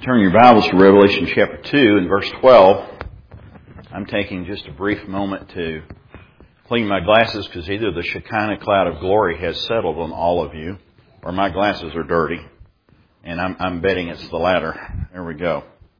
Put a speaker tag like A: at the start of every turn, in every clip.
A: Turn your Bibles to Revelation chapter 2 and verse 12. I'm taking just a brief moment to clean my glasses because either the Shekinah cloud of glory has settled on all of you or my glasses are dirty. And I'm betting it's the latter. There we go.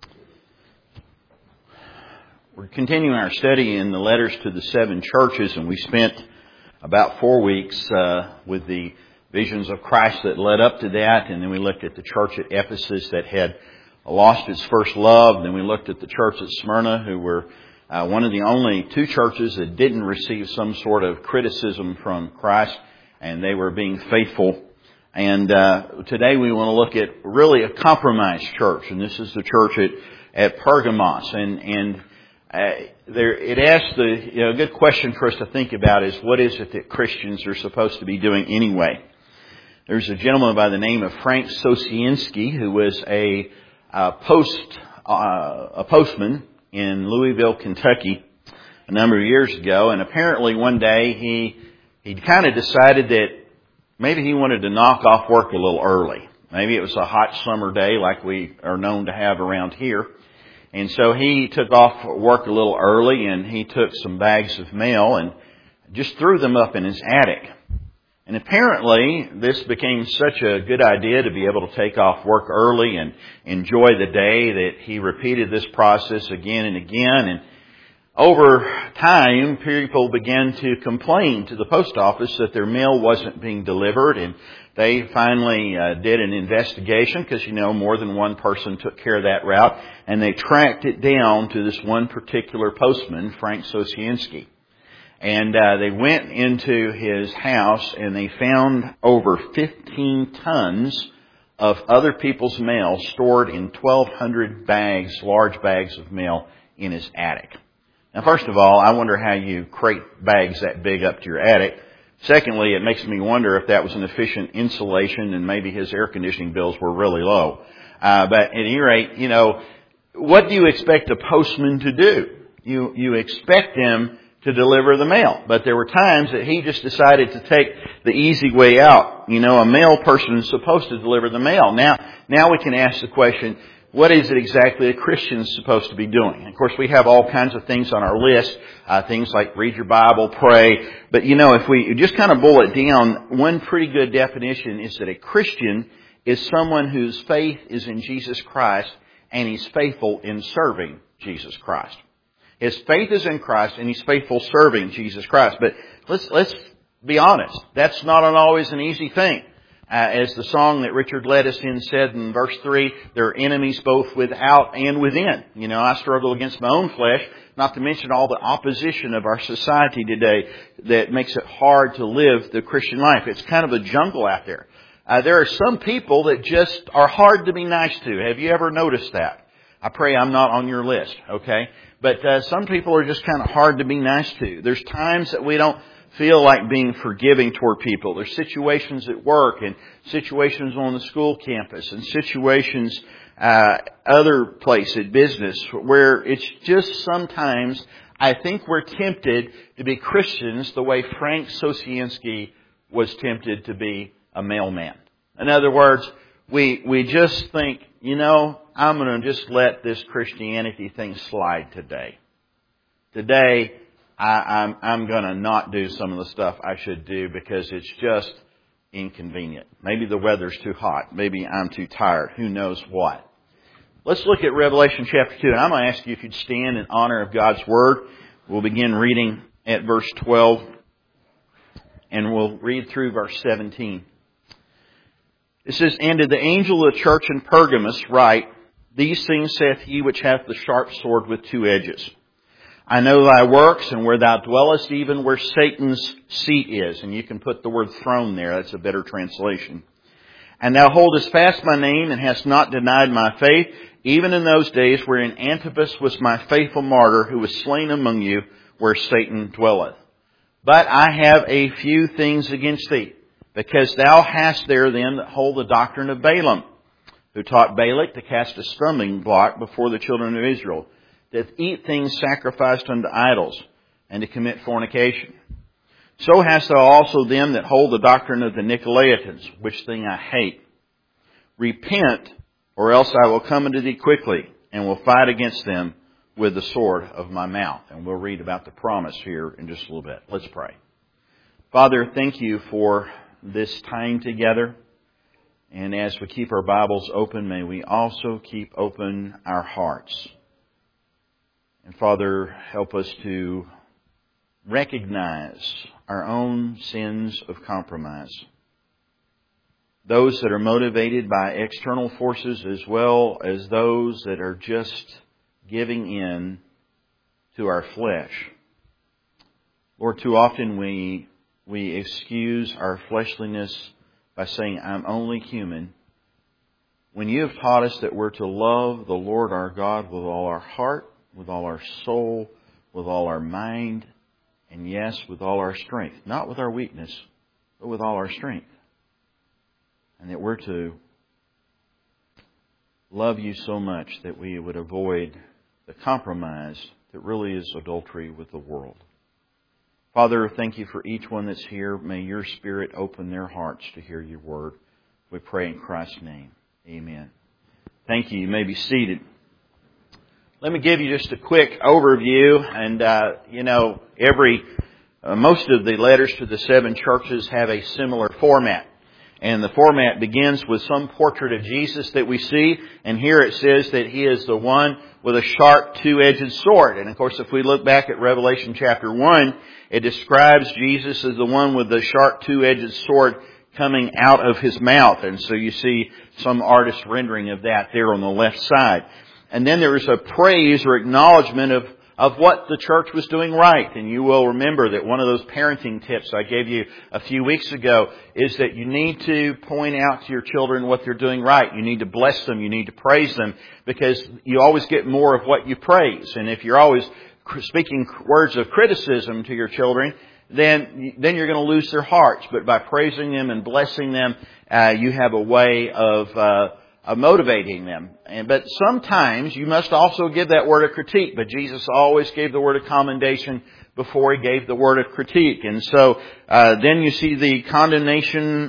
A: We're continuing our study in the letters to the seven churches, and we spent about 4 weeks with the visions of Christ that led up to that, and then we looked at the church at Ephesus that had lost its first love. Then we looked at the church at Smyrna, who were one of the only two churches that didn't receive some sort of criticism from Christ, and they were being faithful. And today we want to look at really a compromised church, and this is the church at Pergamos. And it asks a good question for us to think about is, what is it that Christians are supposed to be doing anyway? There's a gentleman by the name of Frank Sosienski who was a postman in Louisville, Kentucky a number of years ago, and apparently one day he kind of decided that maybe he wanted to knock off work a little early. Maybe it was a hot summer day like we are known to have around here. And so he took off work a little early, and he took some bags of mail and just threw them up in his attic. And apparently this became such a good idea to be able to take off work early and enjoy the day that he repeated this process again and again. And over time, people began to complain to the post office that their mail wasn't being delivered, and they finally did an investigation because, more than one person took care of that route, and they tracked it down to this one particular postman, Frank Sosienski. And they went into his house and they found over 15 tons of other people's mail stored in 1,200 bags, large bags of mail in his attic. Now, first of all, I wonder how you crate bags that big up to your attic. Secondly, it makes me wonder if that was an efficient insulation and maybe his air conditioning bills were really low. But at any rate, what do you expect a postman to do? You expect them to deliver the mail. But there were times that he just decided to take the easy way out. A mail person is supposed to deliver the mail. Now we can ask the question, what is it exactly a Christian is supposed to be doing? And of course, we have all kinds of things on our list, things like read your Bible, pray. But if we just kind of boil it down, one pretty good definition is that a Christian is someone whose faith is in Jesus Christ and he's faithful in serving Jesus Christ. His faith is in Christ and he's faithful serving Jesus Christ. But let's be honest, that's not always an easy thing. As the song that Richard led us in said in verse 3, there are enemies both without and within. I struggle against my own flesh, not to mention all the opposition of our society today that makes it hard to live the Christian life. It's kind of a jungle out there. There are some people that just are hard to be nice to. Have you ever noticed that? I pray I'm not on your list, okay? But some people are just kind of hard to be nice to. There's times that we don't feel like being forgiving toward people. There's situations at work and situations on the school campus and situations other place at business where it's just sometimes I think we're tempted to be Christians the way Frank Sosienski was tempted to be a mailman. In other words, we just think, I'm going to just let this Christianity thing slide today. Today, I'm going to not do some of the stuff I should do because it's just inconvenient. Maybe the weather's too hot. Maybe I'm too tired. Who knows what? Let's look at Revelation chapter 2. And I'm going to ask you if you'd stand in honor of God's Word. We'll begin reading at verse 12. And we'll read through verse 17. It says, And to the angel of the church in Pergamos write, These things saith he which hath the sharp sword with two edges. I know thy works, and where thou dwellest, even where Satan's seat is. And you can put the word throne there. That's a better translation. And thou holdest fast my name, and hast not denied my faith, even in those days wherein Antipas was my faithful martyr, who was slain among you, where Satan dwelleth. But I have a few things against thee, because thou hast there them that hold the doctrine of Balaam, who taught Balak to cast a stumbling block before the children of Israel, that eat things sacrificed unto idols, and to commit fornication. So hast thou also them that hold the doctrine of the Nicolaitans, which thing I hate. Repent or else I will come unto thee quickly, and will fight against them with the sword of my mouth. And we'll read about the promise here in just a little bit. Let's pray. Father, thank you for this time together. And as we keep our Bibles open, may we also keep open our hearts. And Father, help us to recognize our own sins of compromise. Those that are motivated by external forces as well as those that are just giving in to our flesh. Lord, too often we excuse our fleshliness by saying, I'm only human, when you have taught us that we're to love the Lord our God with all our heart, with all our soul, with all our mind, and yes, with all our strength. Not with our weakness, but with all our strength. And that we're to love you so much that we would avoid the compromise that really is adultery with the world. Father, thank you for each one that's here. May your Spirit open their hearts to hear your word. We pray in Christ's name. Amen. Thank you. You may be seated. Let me give you just a quick overview. And, most of the letters to the 7 churches have a similar format. And the format begins with some portrait of Jesus that we see. And here it says that He is the one with a sharp two-edged sword. And of course, if we look back at Revelation chapter 1, it describes Jesus as the one with the sharp two-edged sword coming out of His mouth. And so you see some artist rendering of that there on the left side. And then there is a praise or acknowledgement of what the church was doing right. And you will remember that one of those parenting tips I gave you a few weeks ago is that you need to point out to your children what they're doing right. You need to bless them. You need to praise them, because you always get more of what you praise. And if you're always speaking words of criticism to your children, then you're going to lose their hearts. But by praising them and blessing them, you have a way of motivating them. But sometimes you must also give that word of critique. But Jesus always gave the word of commendation before He gave the word of critique. And so then you see the condemnation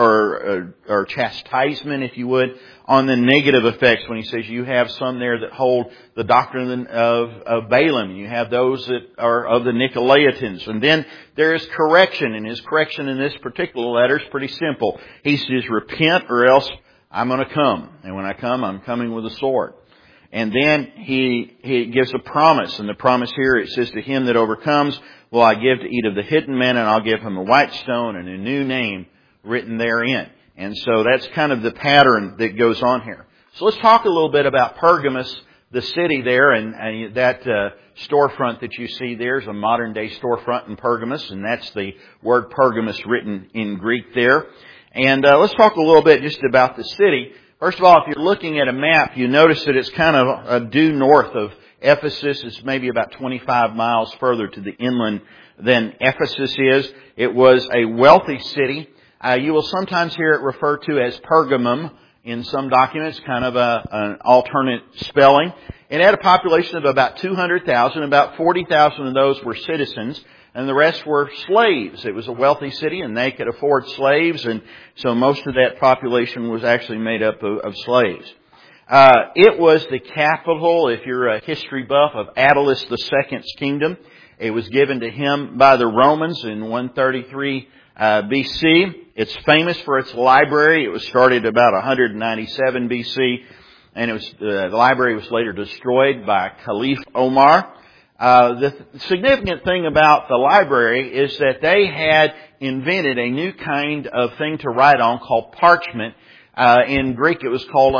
A: or chastisement, if you would, on the negative effects when He says you have some there that hold the doctrine of Balaam. You have those that are of the Nicolaitans. And then there is correction. And His correction in this particular letter is pretty simple. He says, repent or else I'm going to come. And when I come, I'm coming with a sword. And then he gives a promise. And the promise here, it says, to him that overcomes will I give to eat of the hidden manna, and I'll give him a white stone and a new name written therein. And so that's kind of the pattern that goes on here. So let's talk a little bit about Pergamos, the city there, and that storefront that you see there is a modern day storefront in Pergamos, and that's the word Pergamos written in Greek there. And let's talk a little bit just about the city. First of all, if you're looking at a map, you notice that it's kind of due north of Ephesus. It's maybe about 25 miles further to the inland than Ephesus is. It was a wealthy city. You will sometimes hear it referred to as Pergamum in some documents, kind of an alternate spelling. It had a population of about 200,000. About 40,000 of those were citizens, and the rest were slaves. It was a wealthy city, and they could afford slaves, and so most of that population was actually made up of slaves. It was the capital, if you're a history buff, of Attalus II's kingdom. It was given to him by the Romans in 133 BC. It's famous for its library. It was started about 197 BC, and the library was later destroyed by Caliph Omar. The significant thing about the library is that they had invented a new kind of thing to write on called parchment. In Greek it was called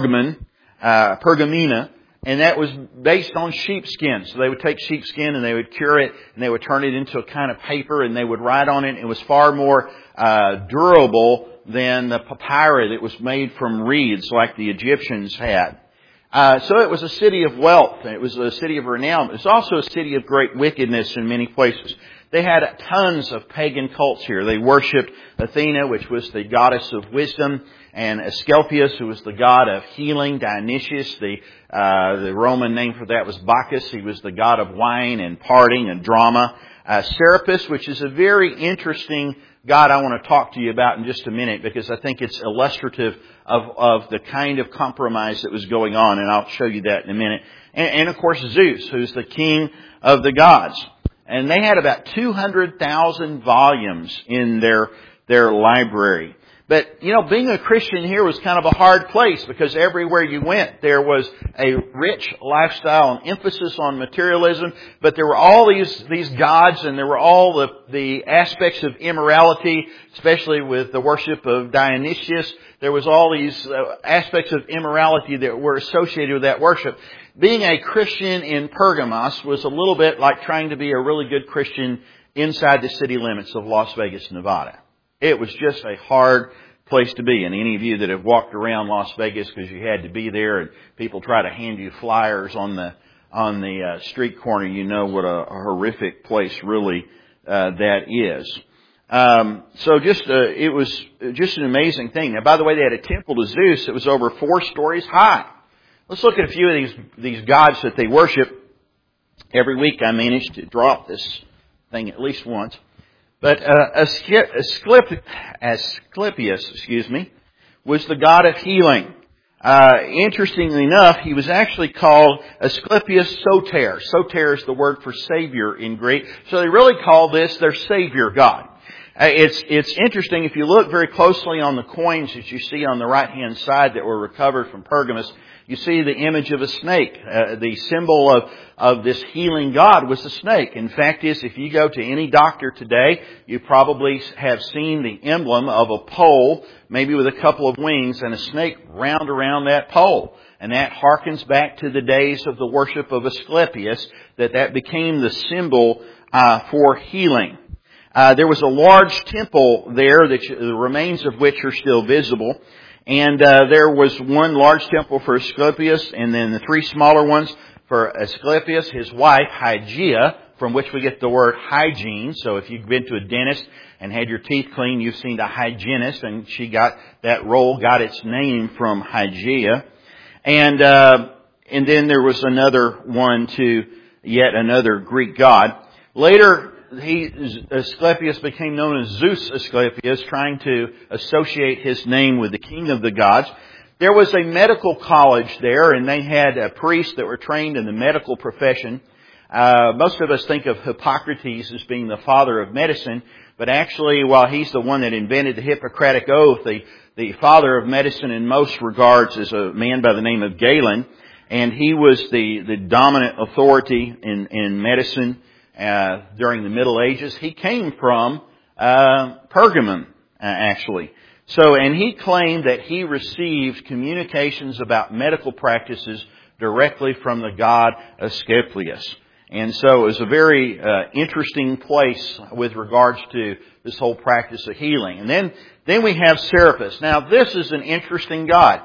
A: pergamena, and that was based on sheepskin. So they would take sheepskin and they would cure it and they would turn it into a kind of paper and they would write on it. It was far more durable than the papyri that was made from reeds like the Egyptians had. So it was a city of wealth. It was a city of renown. It was also a city of great wickedness in many places. They had tons of pagan cults here. They worshipped Athena, which was the goddess of wisdom, and Asclepius, who was the god of healing. Dionysius, the Roman name for that was Bacchus. He was the god of wine and partying and drama. Serapis, which is a very interesting god I want to talk to you about in just a minute, because I think it's illustrative of the kind of compromise that was going on, and I'll show you that in a minute. And of course Zeus, who's the king of the gods. And they had about 200,000 volumes in their library. But, being a Christian here was kind of a hard place, because everywhere you went, there was a rich lifestyle and emphasis on materialism, but there were all these gods, and there were all the aspects of immorality, especially with the worship of Dionysius. There was all these aspects of immorality that were associated with that worship. Being a Christian in Pergamos was a little bit like trying to be a really good Christian inside the city limits of Las Vegas, Nevada. It was just a hard place to be. And any of you that have walked around Las Vegas because you had to be there, and people try to hand you flyers on the street corner, you know what a horrific place really that is. It was just an amazing thing. Now, by the way, they had a temple to Zeus that was over 4 stories high. Let's look at a few of these gods that they worship. Every week I manage to drop this thing at least once. But Asclepius, was the god of healing. Interestingly enough, he was actually called Asclepius Soter. Soter is the word for savior in Greek. So they really call this their savior god. It's interesting, if you look very closely on the coins that you see on the right-hand side that were recovered from Pergamos, you see the image of a snake. The symbol of this healing God was the snake. In fact, if you go to any doctor today, you probably have seen the emblem of a pole, maybe with a couple of wings, and a snake round around that pole. And that harkens back to the days of the worship of Asclepius, that became the symbol for healing. There was a large temple there, the remains of which are still visible. And there was one large temple for Asclepius, and then the 3 smaller ones for Asclepius, his wife, Hygeia, from which we get the word hygiene. So if you've been to a dentist and had your teeth cleaned, you've seen a hygienist, and she got its name from Hygeia. And then there was another one to yet another Greek god. Later, Asclepius became known as Zeus Asclepius, trying to associate his name with the king of the gods. There was a medical college there, and they had priests that were trained in the medical profession. Most of us think of Hippocrates as being the father of medicine, but actually, while he's the one that invented the Hippocratic Oath, the father of medicine in most regards is a man by the name of Galen, and he was the dominant authority in medicine during the Middle Ages. He came from Pergamum, actually. And he claimed that he received communications about medical practices directly from the god Asclepius. And so it was a very interesting place with regards to this whole practice of healing. And then we have Serapis. Now, this is an interesting god.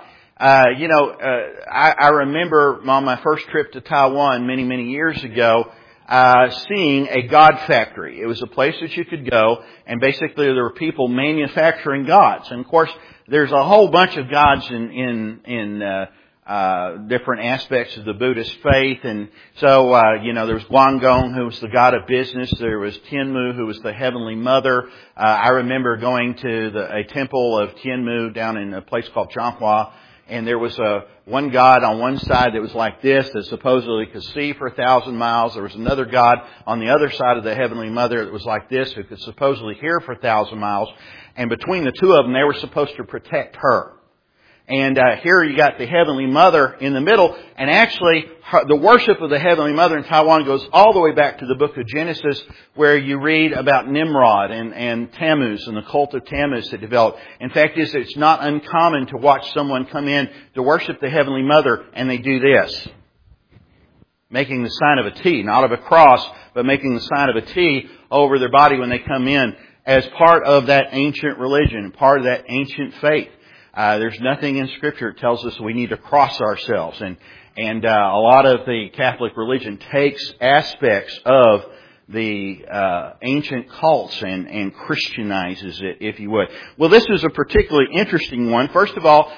A: I remember on my first trip to Taiwan many, many years ago, seeing a god factory. It was a place that you could go, and basically there were people manufacturing gods. And of course, there's a whole bunch of gods in different aspects of the Buddhist faith. And so, there was Guangdong, who was the god of business. There was Tianmu, who was the heavenly mother. I remember going to a temple of Tianmu down in a place called Changhua. And there was one god on one side that was like this, that supposedly could see for 1,000 miles. There was another god on the other side of the Heavenly Mother that was like this, who could supposedly hear for 1,000 miles. And between the two of them, they were supposed to protect her. And here you got the Heavenly Mother in the middle. And actually, the worship of the Heavenly Mother in Taiwan goes all the way back to the book of Genesis, where you read about Nimrod and Tammuz and the cult of Tammuz that developed. In fact, it's not uncommon to watch someone come in to worship the Heavenly Mother, and they do this, making the sign of a T, not of a cross, but making the sign of a T over their body when they come in, as part of that ancient religion, part of that ancient faith. There's nothing in Scripture that tells us we need to cross ourselves. And a lot of the Catholic religion takes aspects of ancient cults and Christianizes it, if you would. Well, this is a particularly interesting one. First of all,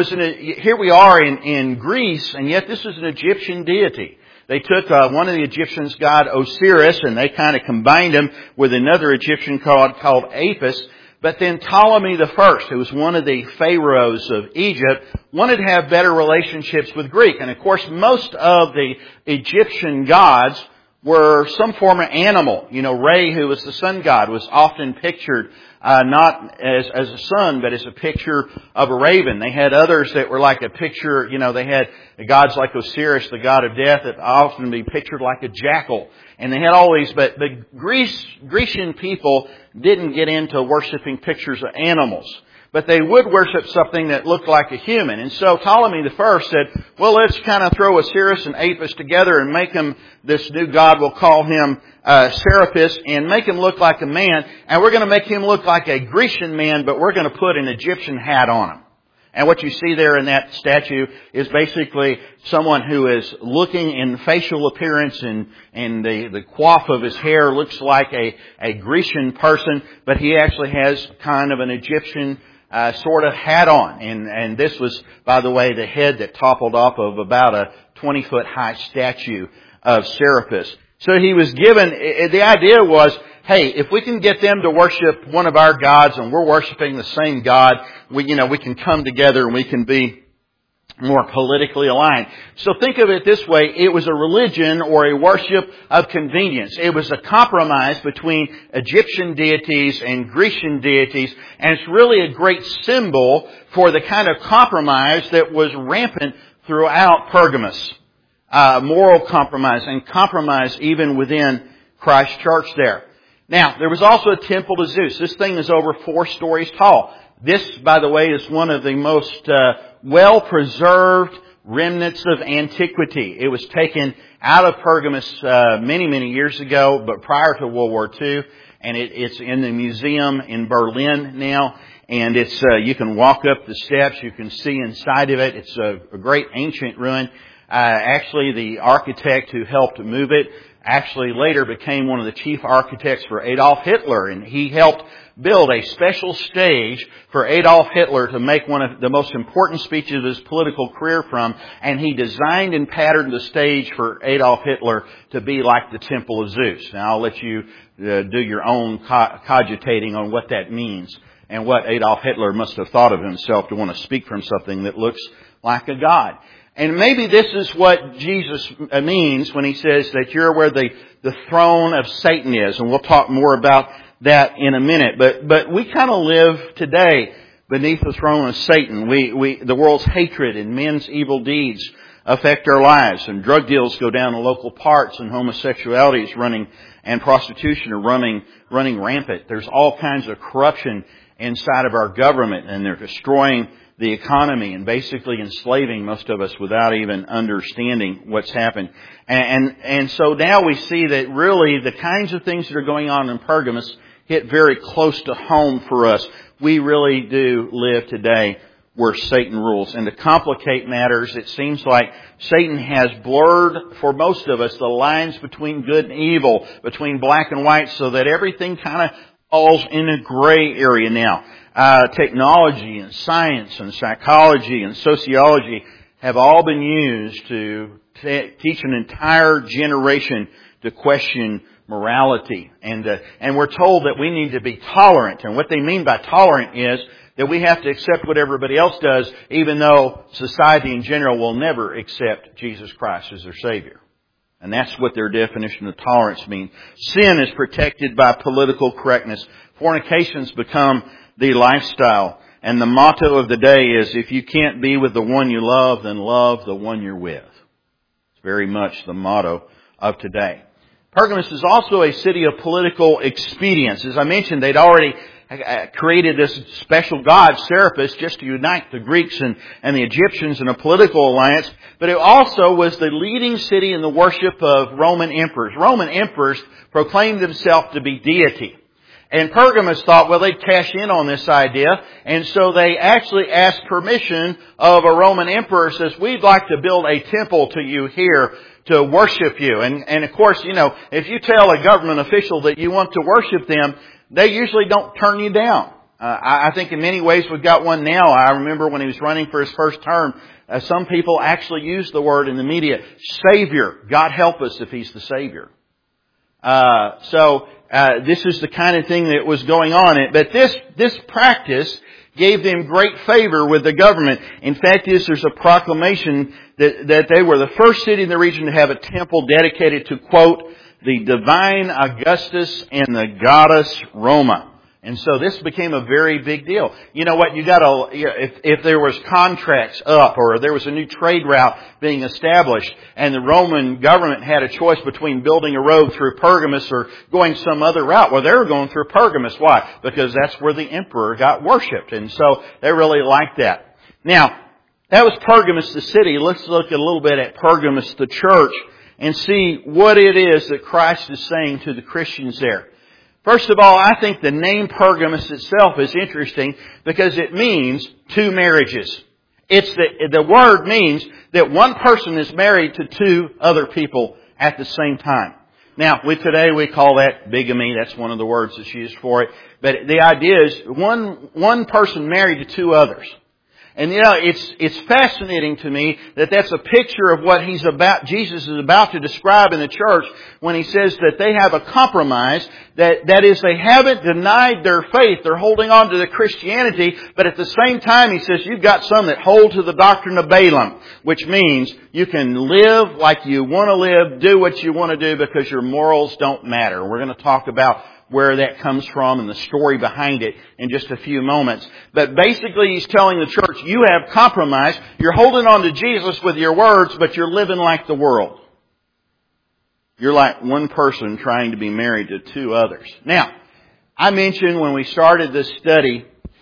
A: here we are in Greece, and yet this is an Egyptian deity. They took one of the Egyptians' god Osiris, and they kind of combined him with another Egyptian called Apis. But then Ptolemy I, who was one of the pharaohs of Egypt, wanted to have better relationships with Greek. And of course, most of the Egyptian gods were some form of animal. You know, Re, who was the sun god, was often pictured not as a sun, but as a picture of a raven. They had others that were like a picture, they had gods like Osiris, the god of death, that often be pictured like a jackal. And they had all these, but the Grecian people didn't get into worshiping pictures of animals. But they would worship something that looked like a human. And so Ptolemy I said, well, let's kind of throw Osiris and Apis together and make him this new god. We'll call him Serapis, and make him look like a man. And we're going to make him look like a Grecian man, but we're going to put an Egyptian hat on him. And what you see there in that statue is basically someone who is looking in facial appearance, and the coif of his hair looks like a Grecian person, but he actually has kind of an Egyptian sort of hat on. And this was, by the way, the head that toppled off of about a 20-foot high statue of Serapis. So he was given, the idea was, hey, if we can get them to worship one of our gods and we're worshiping the same God, we can come together and we can be more politically aligned. So think of it this way. It was a religion or a worship of convenience. It was a compromise between Egyptian deities and Grecian deities. And it's really a great symbol for the kind of compromise that was rampant throughout Pergamos. Moral compromise and compromise even within Christ Church there. Now, there was also a temple to Zeus. This thing is over 4 stories tall. This, by the way, is one of the most well-preserved remnants of antiquity. It was taken out of Pergamos many, many years ago, but prior to World War II, and it's in the museum in Berlin now. And it's you can walk up the steps, you can see inside of it. It's a great ancient ruin. Actually, the architect who helped move it actually later became one of the chief architects for Adolf Hitler, and he helped build a special stage for Adolf Hitler to make one of the most important speeches of his political career from, and he designed and patterned the stage for Adolf Hitler to be like the Temple of Zeus. Now, I'll let you do your own cogitating on what that means and what Adolf Hitler must have thought of himself to want to speak from something that looks like a god. And maybe this is what Jesus means when he says that you're where the throne of Satan is. And we'll talk more about that in a minute. But we kind of live today beneath the throne of Satan. The world's hatred and men's evil deeds affect our lives. And drug deals go down in local parks, and homosexuality is running, and prostitution are running rampant. There's all kinds of corruption inside of our government, and they're destroying the economy and basically enslaving most of us without even understanding what's happened. And so now we see that really the kinds of things that are going on in Pergamos hit very close to home for us. We really do live today where Satan rules. And to complicate matters, it seems like Satan has blurred, for most of us, the lines between good and evil, between black and white, so that everything kind of falls in a gray area now. Technology and science and psychology and sociology have all been used to teach an entire generation to question morality. And we're told that we need to be tolerant. And what they mean by tolerant is that we have to accept what everybody else does, even though society in general will never accept Jesus Christ as their Savior. And that's what their definition of tolerance means. Sin is protected by political correctness. Fornication's become the lifestyle. And the motto of the day is, if you can't be with the one you love, then love the one you're with. It's very much the motto of today. Pergamos is also a city of political expedience. As I mentioned, they'd already created this special god, Serapis, just to unite the Greeks and the Egyptians in a political alliance. But it also was the leading city in the worship of Roman emperors. Roman emperors proclaimed themselves to be deity. And Pergamos thought, well, they'd cash in on this idea, and so they actually asked permission of a Roman emperor, says, we'd like to build a temple to you here to worship you. And of course, if you tell a government official that you want to worship them, they usually don't turn you down. I think in many ways we've got one now. I remember when he was running for his first term, some people actually used the word in the media, Savior. God help us if He's the Savior. This is the kind of thing that was going on. But this practice gave them great favor with the government. In fact, there's a proclamation that they were the first city in the region to have a temple dedicated to, quote, the divine Augustus and the goddess Roma. And so this became a very big deal. You know what? If there was contracts up or there was a new trade route being established and the Roman government had a choice between building a road through Pergamus or going some other route, well, they were going through Pergamus. Why? Because that's where the emperor got worshipped. And so they really liked that. Now, that was Pergamus, the city. Let's look a little bit at Pergamus, the church, and see what it is that Christ is saying to the Christians there. First of all, I think the name Pergamos itself is interesting because it means two marriages. The word means that one person is married to two other people at the same time. Now, today we call that bigamy. That's one of the words that's used for it. But the idea is one person married to two others. And it's fascinating to me that that's a picture of what Jesus is about to describe in the church when He says that they have a compromise, that is, they haven't denied their faith, they're holding on to the Christianity, but at the same time He says you've got some that hold to the doctrine of Balaam, which means you can live like you want to live, do what you want to do because your morals don't matter. We're going to talk about where that comes from and the story behind it in just a few moments. But basically He's telling the church, you have compromised. You're holding on to Jesus with your words, but you're living like the world. You're like one person trying to be married to two others. Now, I mentioned when we started this study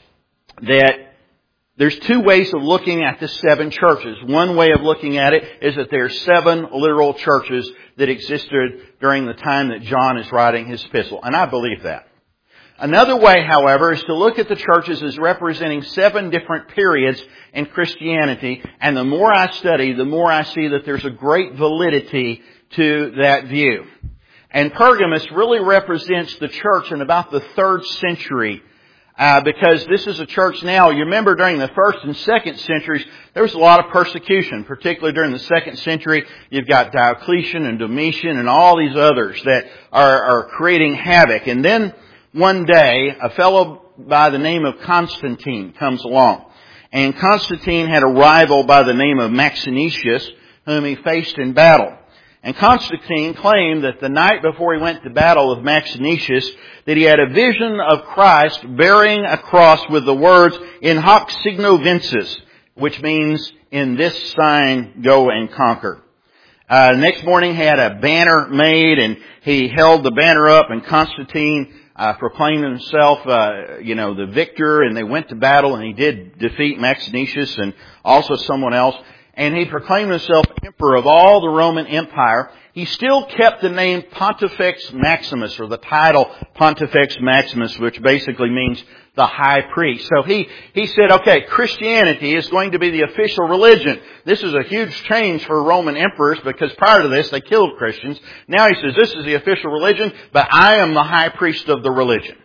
A: that there's two ways of looking at the seven churches. One way of looking at it is that there are seven literal churches that existed during the time that John is writing his epistle. And I believe that. Another way, however, is to look at the churches as representing seven different periods in Christianity. And the more I study, the more I see that there's a great validity to that view. And Pergamos really represents the church in about the 3rd century. Because this is a church now, you remember during the 1st and 2nd centuries, there was a lot of persecution, particularly during the 2nd century. You've got Diocletian and Domitian and all these others that are creating havoc. And then one day, a fellow by the name of Constantine comes along. And Constantine had a rival by the name of Maxentius, whom he faced in battle. And Constantine claimed that the night before he went to battle with Maxentius, that he had a vision of Christ bearing a cross with the words, "In hoc signo vinces," which means, "In this sign go and conquer." Next morning he had a banner made and he held the banner up, and Constantine proclaimed himself, the victor, and they went to battle, and he did defeat Maxentius and also someone else. And he proclaimed himself emperor of all the Roman Empire. He still kept the name Pontifex Maximus, or the title Pontifex Maximus, which basically means the high priest. So he said, okay, Christianity is going to be the official religion. This is a huge change for Roman emperors because prior to this they killed Christians. Now he says, this is the official religion, but I am the high priest of the religion.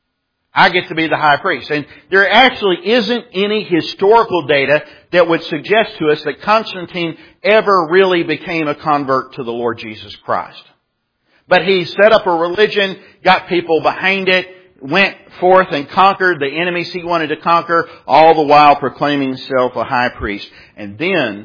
A: I get to be the high priest. And there actually isn't any historical data that would suggest to us that Constantine ever really became a convert to the Lord Jesus Christ. But he set up a religion, got people behind it, went forth and conquered the enemies he wanted to conquer, all the while proclaiming himself a high priest. And then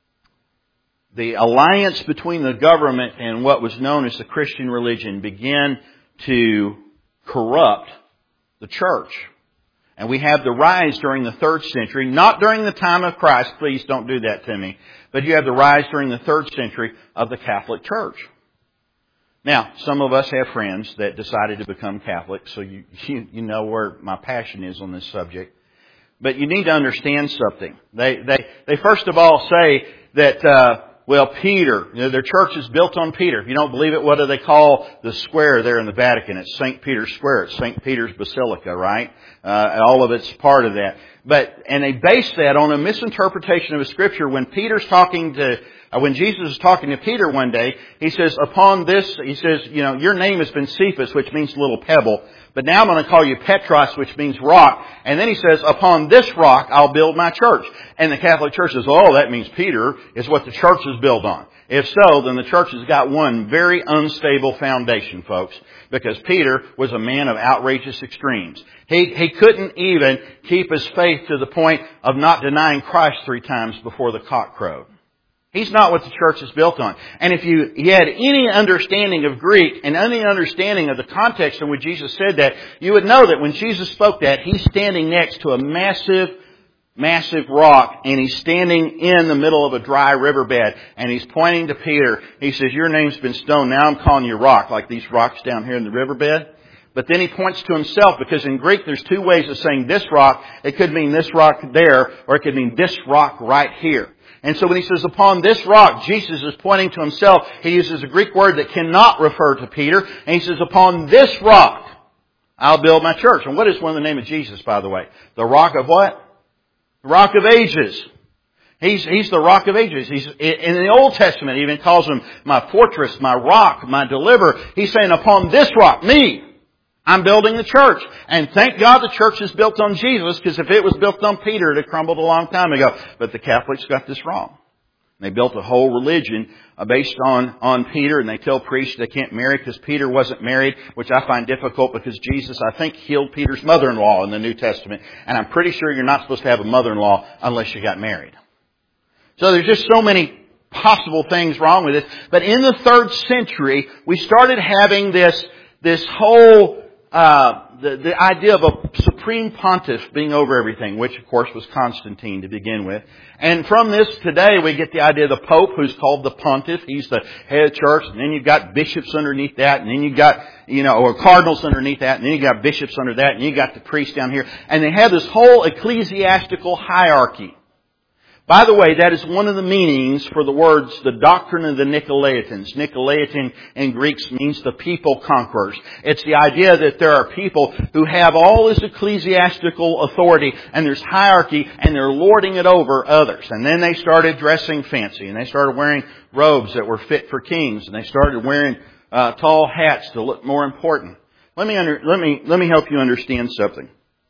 A: the alliance between the government and what was known as the Christian religion began to corrupt the church. And we have the rise during the 3rd century, not during the time of Christ, please don't do that to me, but you have the rise during the 3rd century of the Catholic Church. Now, some of us have friends that decided to become Catholic, so you know where my passion is on this subject. But you need to understand something. They first of all say that well, Peter, their church is built on Peter. If you don't believe it, what do they call the square there in the Vatican? It's St. Peter's Square. It's St. Peter's Basilica, right? All of it's part of that. And they base that on a misinterpretation of a scripture. When when Jesus is talking to Peter one day, he says, your name has been Cephas, which means little pebble. But now I'm going to call you Petros, which means rock. And then he says, upon this rock I'll build my church. And the Catholic Church says, that means Peter is what the church is built on. If so, then the church has got one very unstable foundation, folks. Because Peter was a man of outrageous extremes. He couldn't even keep his faith to the point of not denying Christ 3 times before the cock crowed. He's not what the church is built on. And if you had any understanding of Greek and any understanding of the context in which Jesus said that, you would know that when Jesus spoke that, He's standing next to a massive rock, and He's standing in the middle of a dry riverbed, and He's pointing to Peter. He says, your name's been stone, now I'm calling you rock, like these rocks down here in the riverbed. But then He points to Himself, because in Greek there's 2 ways of saying this rock. It could mean this rock there, or it could mean this rock right here. And so when He says, upon this rock, Jesus is pointing to Himself. He uses a Greek word that cannot refer to Peter. And He says, upon this rock, I'll build my church. And what is one of the name of Jesus, by the way? The rock of what? The rock of ages. He's the rock of ages. He's in the Old Testament, He even calls Him my fortress, my rock, my deliverer. He's saying, upon this rock, me, I'm building the church. And thank God the church is built on Jesus, because if it was built on Peter, it had crumbled a long time ago. But the Catholics got this wrong. They built a whole religion based on Peter, and they tell priests they can't marry because Peter wasn't married, which I find difficult because Jesus, I think, healed Peter's mother-in-law in the New Testament. And I'm pretty sure you're not supposed to have a mother-in-law unless you got married. So there's just so many possible things wrong with it. But in the 3rd century, we started having this whole the idea of a supreme pontiff being over everything, which of course was Constantine to begin with. And from this today we get the idea of the Pope, who's called the pontiff. He's the head of church, and then you've got bishops underneath that, and then you've got, or cardinals underneath that, and then you've got bishops under that, and you've got the priests down here. And they have this whole ecclesiastical hierarchy. By the way, that is one of the meanings for the words, the doctrine of the Nicolaitans. Nicolaitan in Greek means the people conquerors. It's the idea that there are people who have all this ecclesiastical authority, and there's hierarchy, and they're lording it over others. And then they started dressing fancy, and they started wearing robes that were fit for kings, and they started wearing tall hats to look more important. Let me help you understand something.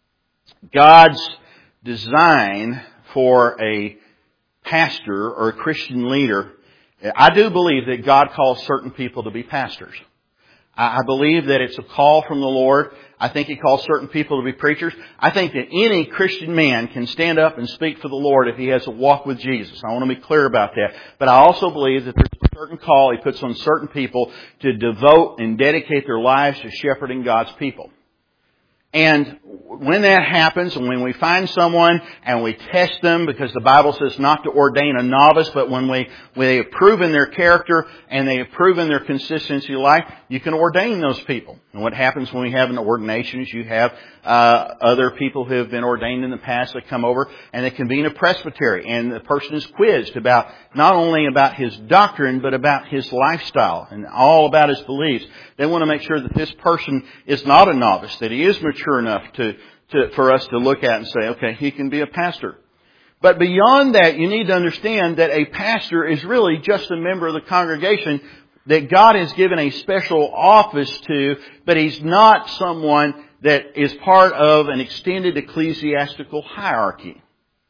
A: God's design for a pastor or a Christian leader, I do believe that God calls certain people to be pastors. I believe that it's a call from the Lord. I think He calls certain people to be preachers. I think that any Christian man can stand up and speak for the Lord if he has a walk with Jesus. I want to be clear about that. But I also believe that there's a certain call He puts on certain people to devote and dedicate their lives to shepherding God's people. And when that happens, and when we find someone and we test them, because the Bible says not to ordain a novice, but when they have proven their character and they have proven their consistency of life, you can ordain those people. And what happens when we have an ordination is you have other people who have been ordained in the past that come over, and they convene a presbytery, and the person is quizzed about not only about his doctrine, but about his lifestyle and all about his beliefs. They want to make sure that this person is not a novice, that he is mature enough for us to look at and say, okay, he can be a pastor. But beyond that, you need to understand that a pastor is really just a member of the congregation that God has given a special office to, but he's not someone that is part of an extended ecclesiastical hierarchy.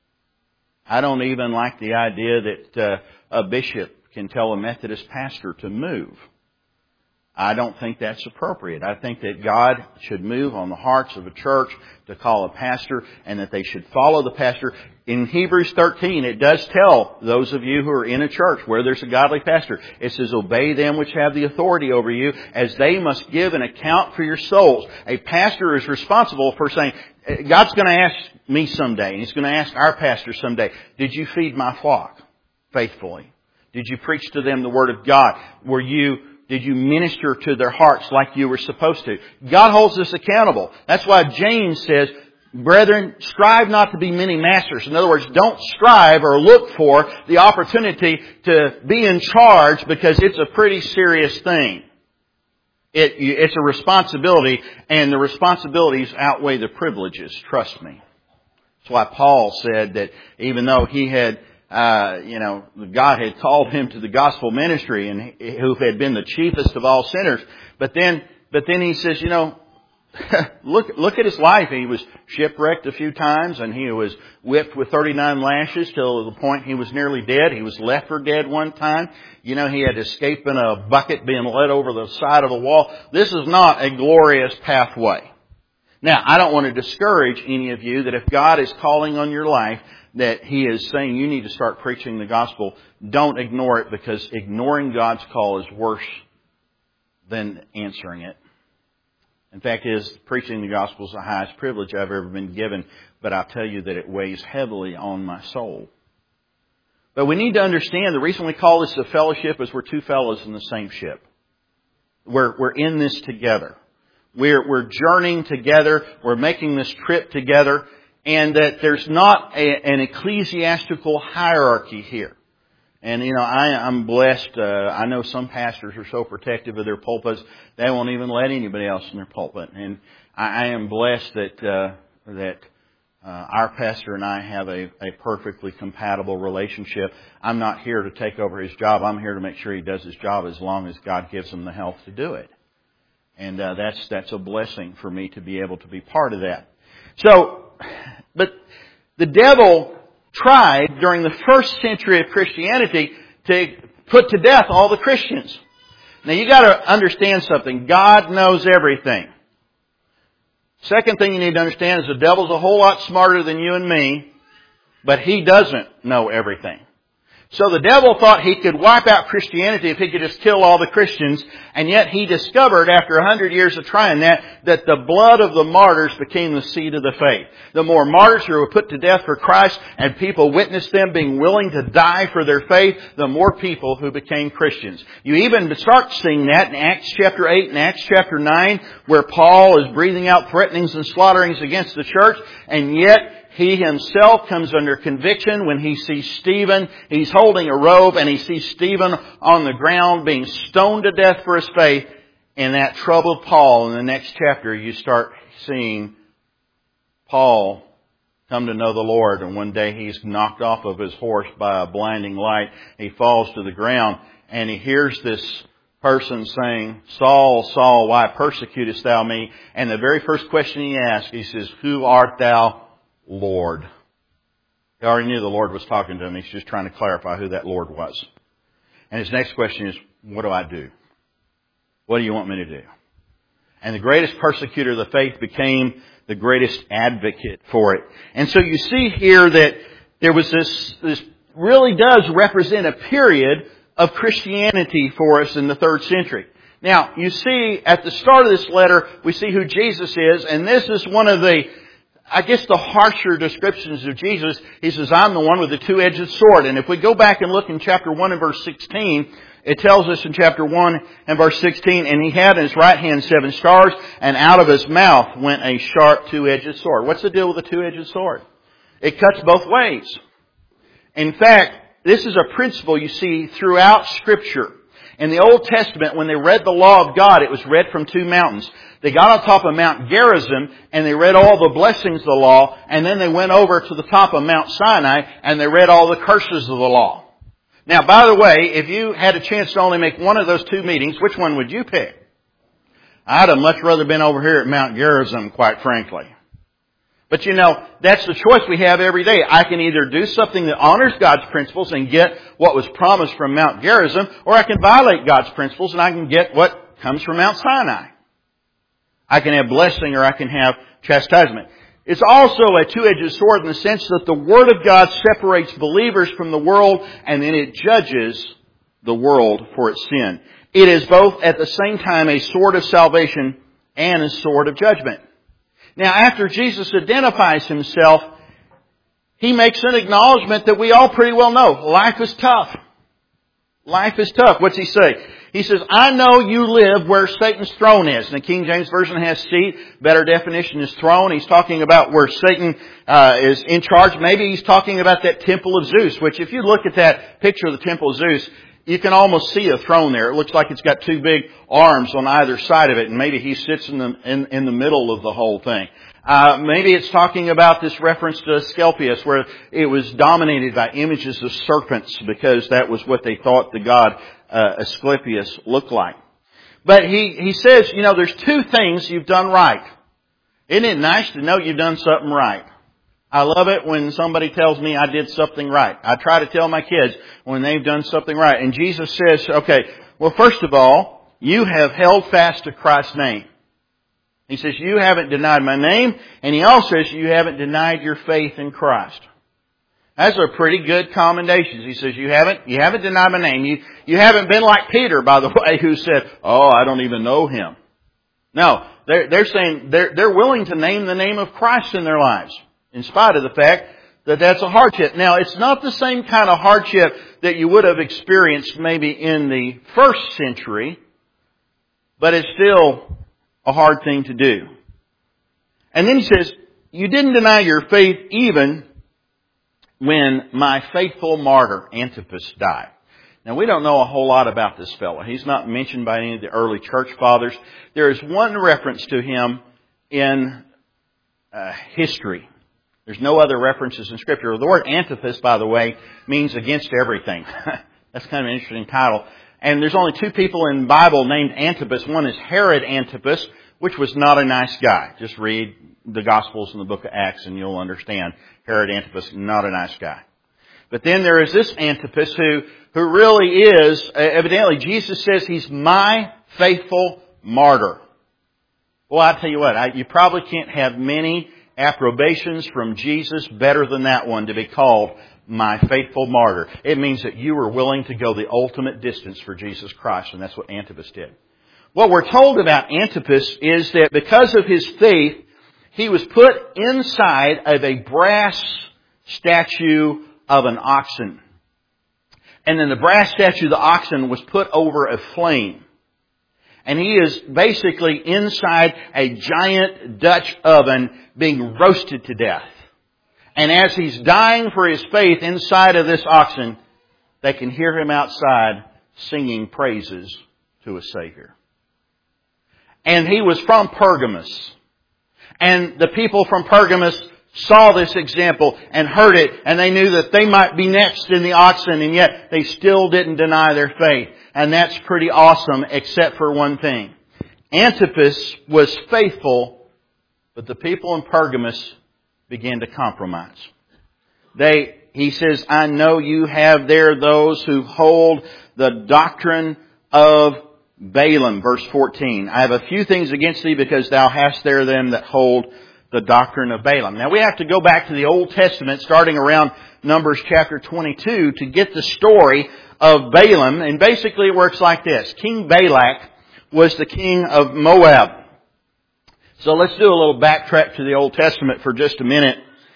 A: I don't even like the idea that a bishop can tell a Methodist pastor to move. I don't think that's appropriate. I think that God should move on the hearts of a church to call a pastor, and that they should follow the pastor. In Hebrews 13, it does tell those of you who are in a church where there's a godly pastor, it says, obey them which have the authority over you, as they must give an account for your souls. A pastor is responsible for saying, God's going to ask me someday, and He's going to ask our pastor someday, did you feed my flock faithfully? Did you preach to them the Word of God? Did you minister to their hearts like you were supposed to? God holds us accountable. That's why James says, Brethren, strive not to be many masters. In other words, don't strive or look for the opportunity to be in charge, because it's a pretty serious thing. It's a responsibility, and the responsibilities outweigh the privileges. Trust me. That's why Paul said that even though he had, God had called him to the gospel ministry, and who had been the chiefest of all sinners, but then he says, look at his life. He was shipwrecked a few times, and he was whipped with 39 lashes till the point he was nearly dead. He was left for dead one time. He had escaped in a bucket being led over the side of a wall. This is not a glorious pathway. Now, I don't want to discourage any of you that if God is calling on your life, that He is saying you need to start preaching the gospel. Don't ignore it, because ignoring God's call is worse than answering it. In fact, preaching the gospel is the highest privilege I've ever been given, but I'll tell you that it weighs heavily on my soul. But we need to understand the reason we call this a fellowship is we're two fellows in the same ship. We're in this together. We're journeying together. We're making this trip together, and that there's not an ecclesiastical hierarchy here. And, I'm blessed. I know some pastors are so protective of their pulpits, they won't even let anybody else in their pulpit. And I am blessed that our pastor and I have a perfectly compatible relationship. I'm not here to take over his job. I'm here to make sure he does his job as long as God gives him the health to do it. And that's a blessing for me to be able to be part of that. But the devil tried during the first century of Christianity to put to death all the Christians. Now you got to understand something. God knows everything. Second thing you need to understand is the devil's a whole lot smarter than you and me, but he doesn't know everything. So the devil thought he could wipe out Christianity if he could just kill all the Christians, and yet he discovered after 100 years of trying that the blood of the martyrs became the seed of the faith. The more martyrs who were put to death for Christ and people witnessed them being willing to die for their faith, the more people who became Christians. You even start seeing that in Acts chapter 8 and Acts chapter 9, where Paul is breathing out threatenings and slaughterings against the church, and yet he himself comes under conviction when he sees Stephen. He's holding a robe and he sees Stephen on the ground being stoned to death for his faith. And that troubled Paul. In the next chapter, you start seeing Paul come to know the Lord. And one day he's knocked off of his horse by a blinding light. He falls to the ground and he hears this person saying, "Saul, Saul, why persecutest thou me?" And the very first question he asks, he says, "Who art thou, Lord?" He already knew the Lord was talking to him. He's just trying to clarify who that Lord was. And his next question is, what do I do? What do you want me to do? And the greatest persecutor of the faith became the greatest advocate for it. And so you see here that there was this really does represent a period of Christianity for us in the 3rd century. Now, you see at the start of this letter, we see who Jesus is, and this is one of the harsher descriptions of Jesus. He says, "I'm the one with the two-edged sword." And if we go back and look in chapter 1 and verse 16, it tells us in chapter 1 and verse 16, "And he had in his right hand 7 stars, and out of his mouth went a sharp two-edged sword." What's the deal with the two-edged sword? It cuts both ways. In fact, this is a principle you see throughout Scripture. In the Old Testament, when they read the law of God, it was read from 2 mountains. They got on top of Mount Gerizim and they read all the blessings of the law, and then they went over to the top of Mount Sinai and they read all the curses of the law. Now, by the way, if you had a chance to only make one of those 2 meetings, which one would you pick? I'd have much rather been over here at Mount Gerizim, quite frankly. But that's the choice we have every day. I can either do something that honors God's principles and get what was promised from Mount Gerizim, or I can violate God's principles and I can get what comes from Mount Sinai. I can have blessing or I can have chastisement. It's also a two-edged sword in the sense that the Word of God separates believers from the world, and then it judges the world for its sin. It is both at the same time a sword of salvation and a sword of judgment. Now, after Jesus identifies Himself, He makes an acknowledgement that we all pretty well know. Life is tough. Life is tough. What's He say? He says, I know you live where Satan's throne is. And the King James Version has seat. Better definition is throne. He's talking about where Satan is in charge. Maybe he's talking about that temple of Zeus, which if you look at that picture of the temple of Zeus, you can almost see a throne there. It looks like it's got two big arms on either side of it, and maybe he sits in the middle of the whole thing. Maybe it's talking about this reference to Asclepius, where it was dominated by images of serpents, because that was what they thought the god Asclepius looked like. But he says, there's two things you've done right. Isn't it nice to know you've done something right? I love it when somebody tells me I did something right. I try to tell my kids when they've done something right. And Jesus says, okay, well, first of all, you have held fast to Christ's name. He says, you haven't denied my name. And he also says, you haven't denied your faith in Christ. That's a pretty good commendation. He says, you haven't denied my name. You haven't been like Peter, by the way, who said, oh, I don't even know him. No, they're saying they're willing to name the name of Christ in their lives, in spite of the fact that that's a hardship. Now, it's not the same kind of hardship that you would have experienced maybe in the first century, but it's still a hard thing to do. And then he says, you didn't deny your faith even when my faithful martyr Antipas died. Now, we don't know a whole lot about this fellow. He's not mentioned by any of the early church fathers. There is one reference to him in history. There's no other references in Scripture. The word Antipas, by the way, means against everything. That's kind of an interesting title. And there's only two people in the Bible named Antipas. One is Herod Antipas, which was not a nice guy. Just read the Gospels and the book of Acts and you'll understand Herod Antipas, not a nice guy. But then there is this Antipas who really is, evidently Jesus says he's my faithful martyr. Well, I tell you what, you probably can't have many approbations from Jesus better than that one to be called my faithful martyr. It means that you were willing to go the ultimate distance for Jesus Christ, and that's what Antipas did. What we're told about Antipas is that because of his faith, he was put inside of a brass statue of an oxen. And then the brass statue of the oxen was put over a flame. And he is basically inside a giant Dutch oven being roasted to death. And as he's dying for his faith inside of this oxen, they can hear him outside singing praises to a Savior. And he was from Pergamos. And the people from Pergamos saw this example and heard it, and they knew that they might be next in the oxen, and yet they still didn't deny their faith. And that's pretty awesome, except for one thing. Antipas was faithful, but the people in Pergamos began to compromise. He says, I know you have there those who hold the doctrine of Balaam. Verse 14. I have a few things against thee because thou hast there them that hold the doctrine of Balaam. Now we have to go back to the Old Testament, starting around Numbers chapter 22, to get the story of Balaam. And basically it works like this. King Balak was the king of Moab. So let's do a little backtrack to the Old Testament for just a minute.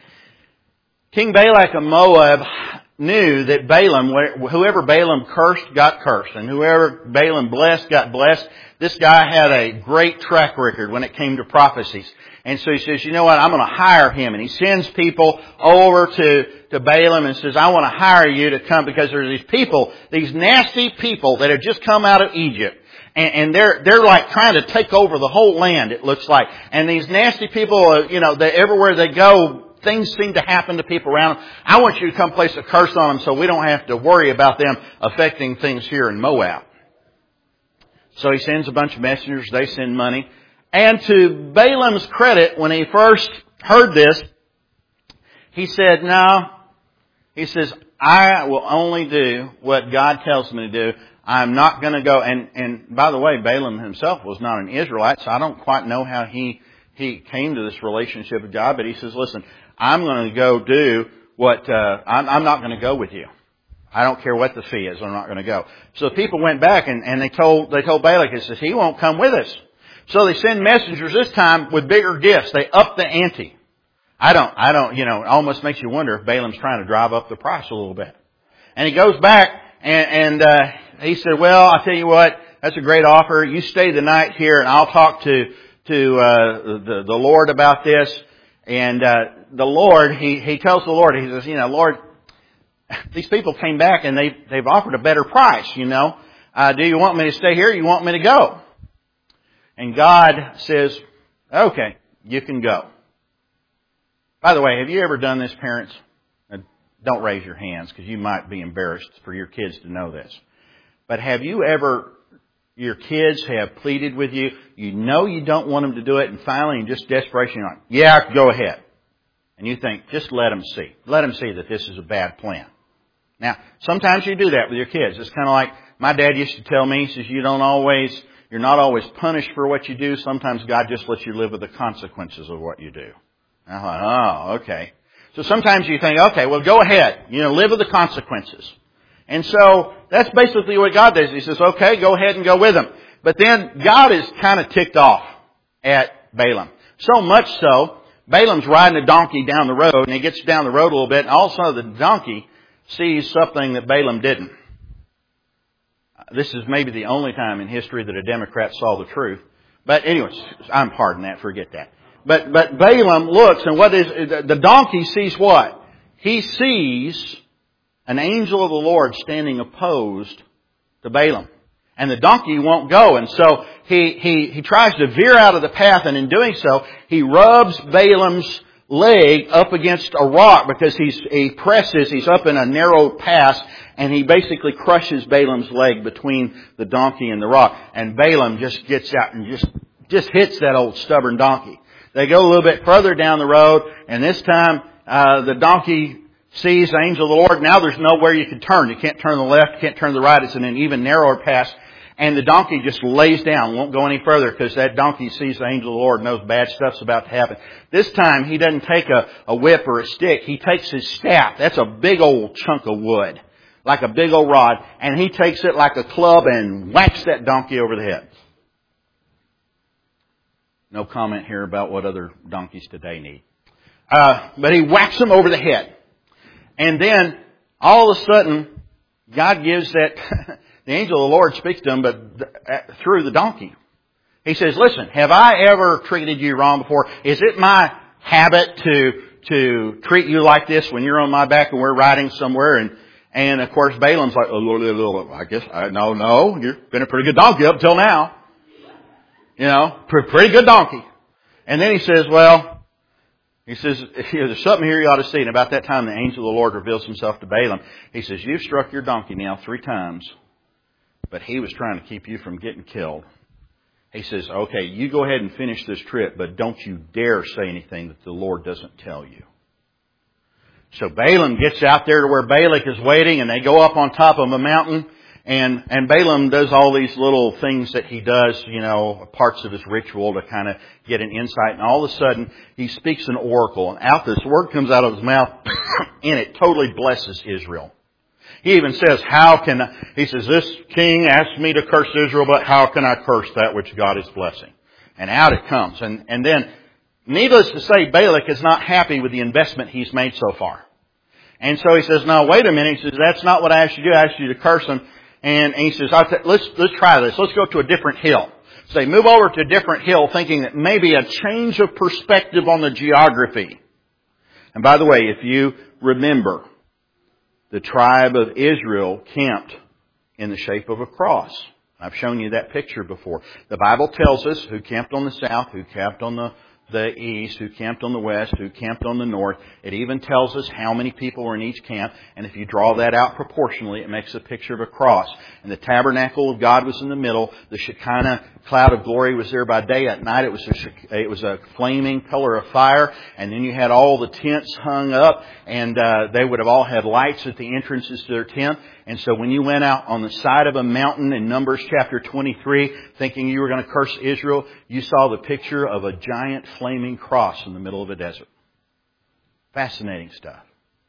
A: King Balak of Moab knew that Balaam, whoever Balaam cursed, got cursed. And whoever Balaam blessed, got blessed. This guy had a great track record when it came to prophecies. And so he says, you know what, I'm going to hire him. And he sends people over to Balaam and says, I want to hire you to come because there are these people, these nasty people that have just come out of Egypt. And they're like trying to take over the whole land, it looks like. And these nasty people, everywhere they go, things seem to happen to people around them. I want you to come place a curse on them so we don't have to worry about them affecting things here in Moab. So he sends a bunch of messengers. They send money. And to Balaam's credit, when he first heard this, he said, no. He says, I will only do what God tells me to do. I'm not going to go. And by the way, Balaam himself was not an Israelite, so I don't quite know how he came to this relationship with God. But he says, listen, I'm going to go do what, I'm not going to go with you. I don't care what the fee is. I'm not going to go. So the people went back and they told Balak, he says, he won't come with us. So they send messengers this time with bigger gifts. They up the ante. I don't, it almost makes you wonder if Balaam's trying to drive up the price a little bit. And he goes back and he said, well, I'll tell you what, that's a great offer. You stay the night here and I'll talk to the Lord about this. And the Lord, he tells the Lord, he says, Lord, these people came back and they've offered a better price, Do you want me to stay here or you want me to go? And God says, okay, you can go. By the way, have you ever done this, parents? Don't raise your hands because you might be embarrassed for your kids to know this. But have you ever, your kids have pleaded with you, you don't want them to do it, and finally in just desperation you're like, yeah, go ahead. And you think, just let them see. Let them see that this is a bad plan. Now, sometimes you do that with your kids. It's kind of like my dad used to tell me, he says, you're not always punished for what you do. Sometimes God just lets you live with the consequences of what you do. And I thought, oh, okay. So sometimes you think, okay, well, go ahead. Live with the consequences. And so that's basically what God does. He says, okay, go ahead and go with them. But then God is kind of ticked off at Balaam. So much so, Balaam's riding a donkey down the road, and he gets down the road a little bit, and all of a sudden the donkey sees something that Balaam didn't. This is maybe the only time in history that a Democrat saw the truth. But anyways, I'm pardon that, forget that. But Balaam looks, and the donkey sees what? He sees an angel of the Lord standing opposed to Balaam. And the donkey won't go. And so he tries to veer out of the path, and in doing so, he rubs Balaam's leg up against a rock because he's up in a narrow pass, and he basically crushes Balaam's leg between the donkey and the rock. And Balaam just gets out and just hits that old stubborn donkey. They go a little bit further down the road, and this time the donkey sees the angel of the Lord. Now there's nowhere you can turn. You can't turn to the left, you can't turn to the right. It's in an even narrower pass. And the donkey just lays down, won't go any further because that donkey sees the angel of the Lord, knows bad stuff's about to happen. This time he doesn't take a whip or a stick. He takes his staff. That's a big old chunk of wood, like a big old rod. And he takes it like a club and whacks that donkey over the head. No comment here about what other donkeys today need. But he whacks him over the head. And then, all of a sudden, God gives that, the angel of the Lord speaks to him, but through the donkey. He says, listen, have I ever treated you wrong before? Is it my habit to treat you like this when you're on my back and we're riding somewhere? And of course, Balaam's like, no, you've been a pretty good donkey up till now. Pretty good donkey. And then he says, there's something here you ought to see. And about that time, the angel of the Lord reveals himself to Balaam. He says, you've struck your donkey now 3 times, but he was trying to keep you from getting killed. He says, okay, you go ahead and finish this trip, but don't you dare say anything that the Lord doesn't tell you. So Balaam gets out there to where Balak is waiting, and they go up on top of a mountain. And Balaam does all these little things that he does, parts of his ritual to kind of get an insight. And all of a sudden, he speaks an oracle. And out this word comes out of his mouth, and it totally blesses Israel. He even says, he says, this king asked me to curse Israel, but how can I curse that which God is blessing? And out it comes. And then, needless to say, Balak is not happy with the investment he's made so far. And so he says, no, wait a minute. He says, that's not what I asked you to do. I asked you to curse him. And he says, let's try this. Let's go to a different hill. So they move over to a different hill thinking that maybe a change of perspective on the geography. And by the way, if you remember, the tribe of Israel camped in the shape of a cross. I've shown you that picture before. The Bible tells us who camped on the south, who camped on the east, who camped on the west, who camped on the north. It even tells us how many people were in each camp. And if you draw that out proportionally, it makes a picture of a cross. And the tabernacle of God was in the middle. The Shekinah cloud of glory was there by day. At night it was a flaming pillar of fire. And then you had all the tents hung up. And they would have all had lights at the entrances to their tent. And so when you went out on the side of a mountain in Numbers chapter 23, thinking you were going to curse Israel, you saw the picture of a giant flaming cross in the middle of a desert. Fascinating stuff.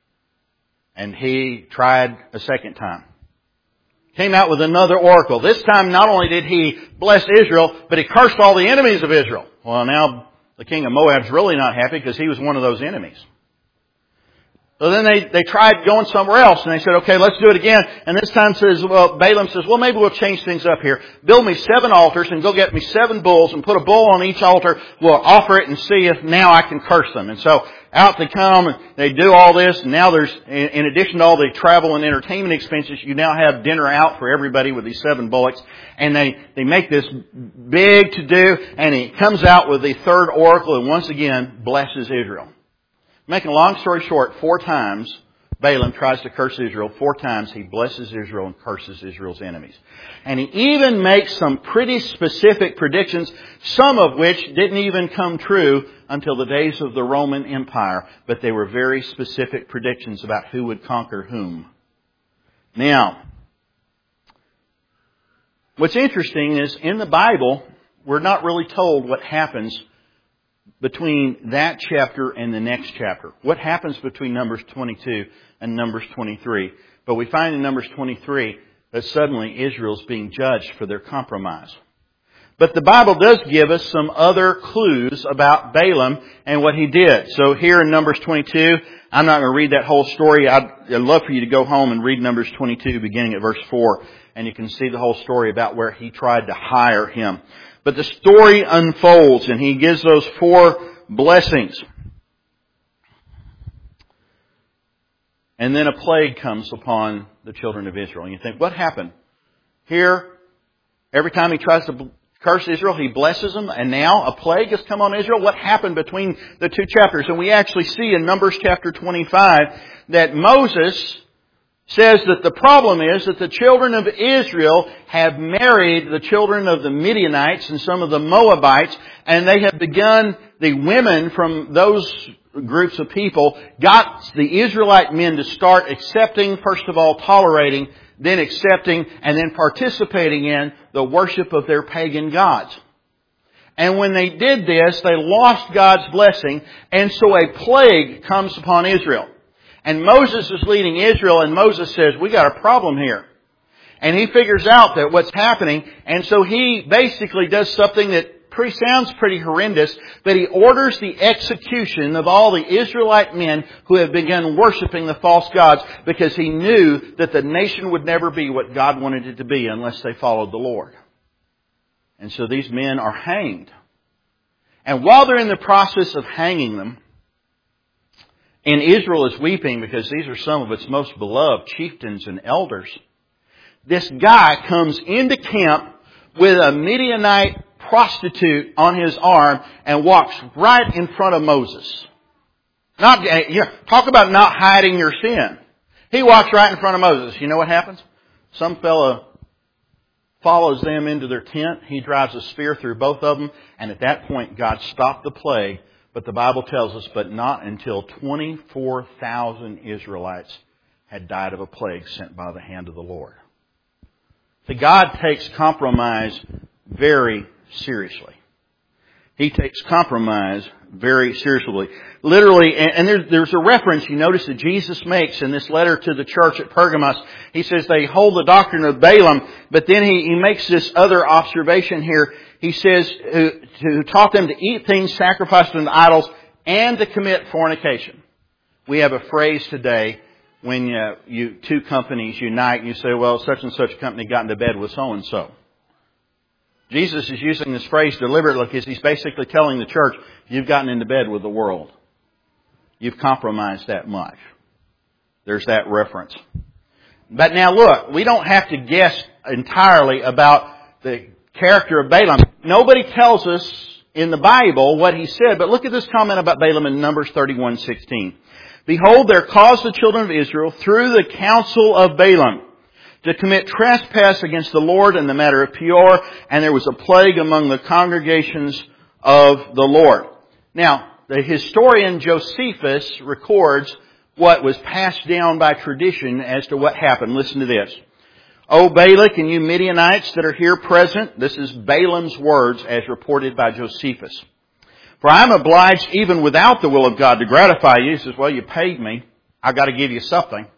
A: And he tried a second time. Came out with another oracle. This time not only did he bless Israel, but he cursed all the enemies of Israel. Well, now the king of Moab's really not happy because he was one of those enemies. So then they tried going somewhere else, and they said, okay, let's do it again. And this time Balaam says, well, maybe we'll change things up here. Build me 7 altars and go get me 7 bulls and put a bull on each altar. We'll offer it and see if now I can curse them. And so out they come and they do all this. And now there's, in addition to all the travel and entertainment expenses, you now have dinner out for everybody with these 7 bullocks. And they make this big to-do, and he comes out with the 3rd oracle and once again blesses Israel. Making a long story short, 4 times Balaam tries to curse Israel. 4 times he blesses Israel and curses Israel's enemies. And he even makes some pretty specific predictions, some of which didn't even come true until the days of the Roman Empire. But they were very specific predictions about who would conquer whom. Now, what's interesting is in the Bible, we're not really told what happens between that chapter and the next chapter. What happens between Numbers 22 and Numbers 23? But we find in Numbers 23 that suddenly Israel's being judged for their compromise. But the Bible does give us some other clues about Balaam and what he did. So here in Numbers 22, I'm not going to read that whole story. I'd love for you to go home and read Numbers 22 beginning at verse 4. And you can see the whole story about where he tried to hire him. But the story unfolds and he gives those 4 blessings. And then a plague comes upon the children of Israel. And you think, what happened? Here, every time he tries to curse Israel, he blesses them. And now a plague has come on Israel. What happened between the 2 chapters? And we actually see in Numbers chapter 25 that Moses says that the problem is that the children of Israel have married the children of the Midianites and some of the Moabites, and they have begun, the women from those groups of people got the Israelite men to start accepting, first of all tolerating, then accepting, and then participating in the worship of their pagan gods. And when they did this, they lost God's blessing, and so a plague comes upon Israel. And Moses is leading Israel, and Moses says, we got a problem here. And he figures out that what's happening, and so he basically does something that sounds pretty horrendous, but he orders the execution of all the Israelite men who have begun worshiping the false gods, because he knew that the nation would never be what God wanted it to be unless they followed the Lord. And so these men are hanged. And while they're in the process of hanging them, and Israel is weeping because these are some of its most beloved chieftains and elders, this guy comes into camp with a Midianite prostitute on his arm and walks right in front of Moses. Talk about not hiding your sin. He walks right in front of Moses. You know what happens? Some fella follows them into their tent. He drives a spear through both of them. And at that point, God stopped the plague. But the Bible tells us, but not until 24,000 Israelites had died of a plague sent by the hand of the Lord. So God takes compromise very seriously. He takes compromise very seriously. Literally, and there's a reference you notice that Jesus makes in this letter to the church at Pergamos. He says they hold the doctrine of Balaam, but then he makes this other observation here. He says, who taught them to eat things sacrificed unto idols and to commit fornication. We have a phrase today when 2 companies unite and you say, well, such and such company got into bed with so and so. Jesus is using this phrase deliberately because he's basically telling the church, you've gotten into bed with the world. You've compromised that much. There's that reference. But now look, we don't have to guess entirely about the character of Balaam. Nobody tells us in the Bible what he said, but look at this comment about Balaam in Numbers 31:16. Behold, there caused the children of Israel through the counsel of Balaam to commit trespass against the Lord in the matter of Peor, and there was a plague among the congregations of the Lord. Now, the historian Josephus records what was passed down by tradition as to what happened. Listen to this. O Balak and you Midianites that are here present, this is Balaam's words as reported by Josephus. For I am obliged even without the will of God to gratify you. He says, well, you paid me. I've got to give you something.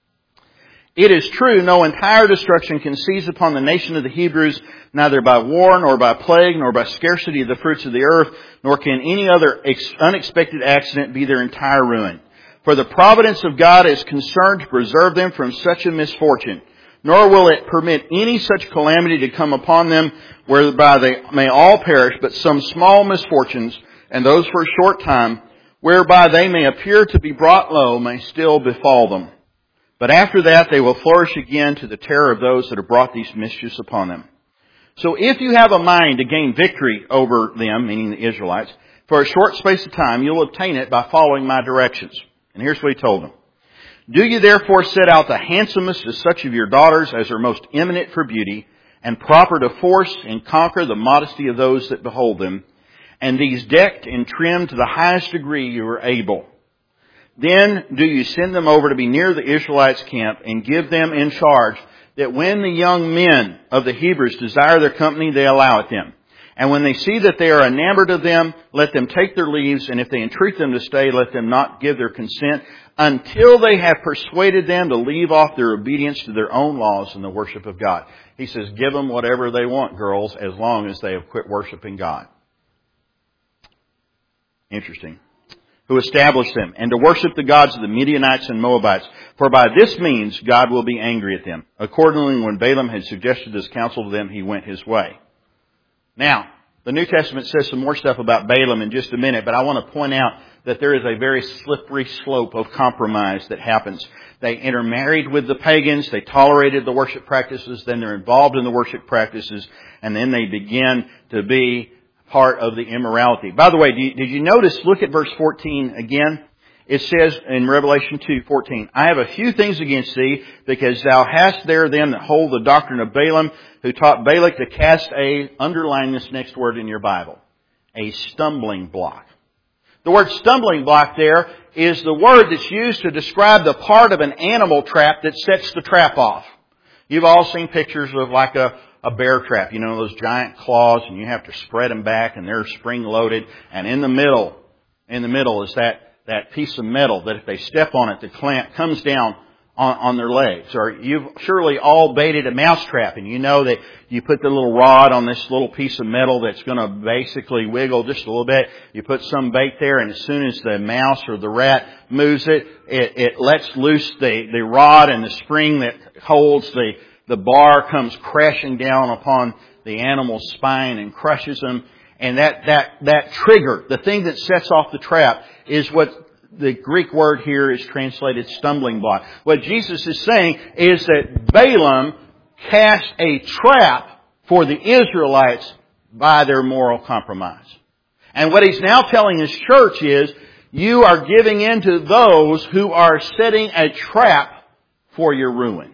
A: It is true, no entire destruction can seize upon the nation of the Hebrews, neither by war, nor by plague, nor by scarcity of the fruits of the earth, nor can any other unexpected accident be their entire ruin. For the providence of God is concerned to preserve them from such a misfortune, nor will it permit any such calamity to come upon them whereby they may all perish, but some small misfortunes, and those for a short time, whereby they may appear to be brought low, may still befall them. But after that they will flourish again to the terror of those that have brought these mischiefs upon them. So if you have a mind to gain victory over them, meaning the Israelites, for a short space of time, you'll obtain it by following my directions. And here's what he told them. Do you therefore set out the handsomest of such of your daughters as are most eminent for beauty, and proper to force and conquer the modesty of those that behold them, and these decked and trimmed to the highest degree you are able. Then do you send them over to be near the Israelites' camp, and give them in charge, that when the young men of the Hebrews desire their company, they allow it them. And when they see that they are enamored of them, let them take their leaves, and if they entreat them to stay, let them not give their consent, until they have persuaded them to leave off their obedience to their own laws and the worship of God. He says, give them whatever they want, girls, as long as they have quit worshiping God. Interesting. Who established them, and to worship the gods of the Midianites and Moabites. For by this means God will be angry at them. Accordingly, when Balaam had suggested this counsel to them, he went his way. Now, the New Testament says some more stuff about Balaam in just a minute, but I want to point out that there is a very slippery slope of compromise that happens. They intermarried with the pagans, they tolerated the worship practices, then they're involved in the worship practices, and then they begin to be part of the immorality. By the way, did you notice, look at verse 14 again. It says in Revelation 2:14, I have a few things against thee, because thou hast there them that hold the doctrine of Balaam, who taught Balak to cast underline this next word in your Bible, a stumbling block. The word stumbling block there is the word that's used to describe the part of an animal trap that sets the trap off. You've all seen pictures of like a bear trap, you know, those giant claws, and you have to spread them back, and they're spring loaded, and in the middle is that piece of metal that if they step on it, the clamp comes down on their legs. Or you've surely all baited a mouse trap, and you know that you put the little rod on this little piece of metal that's going to basically wiggle just a little bit. You put some bait there, and as soon as the mouse or the rat moves it, it lets loose the rod, and the spring that holds the bar comes crashing down upon the animal's spine and crushes them. And that trigger, the thing that sets off the trap, is what the Greek word here is translated stumbling block. What Jesus is saying is that Balaam cast a trap for the Israelites by their moral compromise. And what he's now telling his church is, you are giving in to those who are setting a trap for your ruin.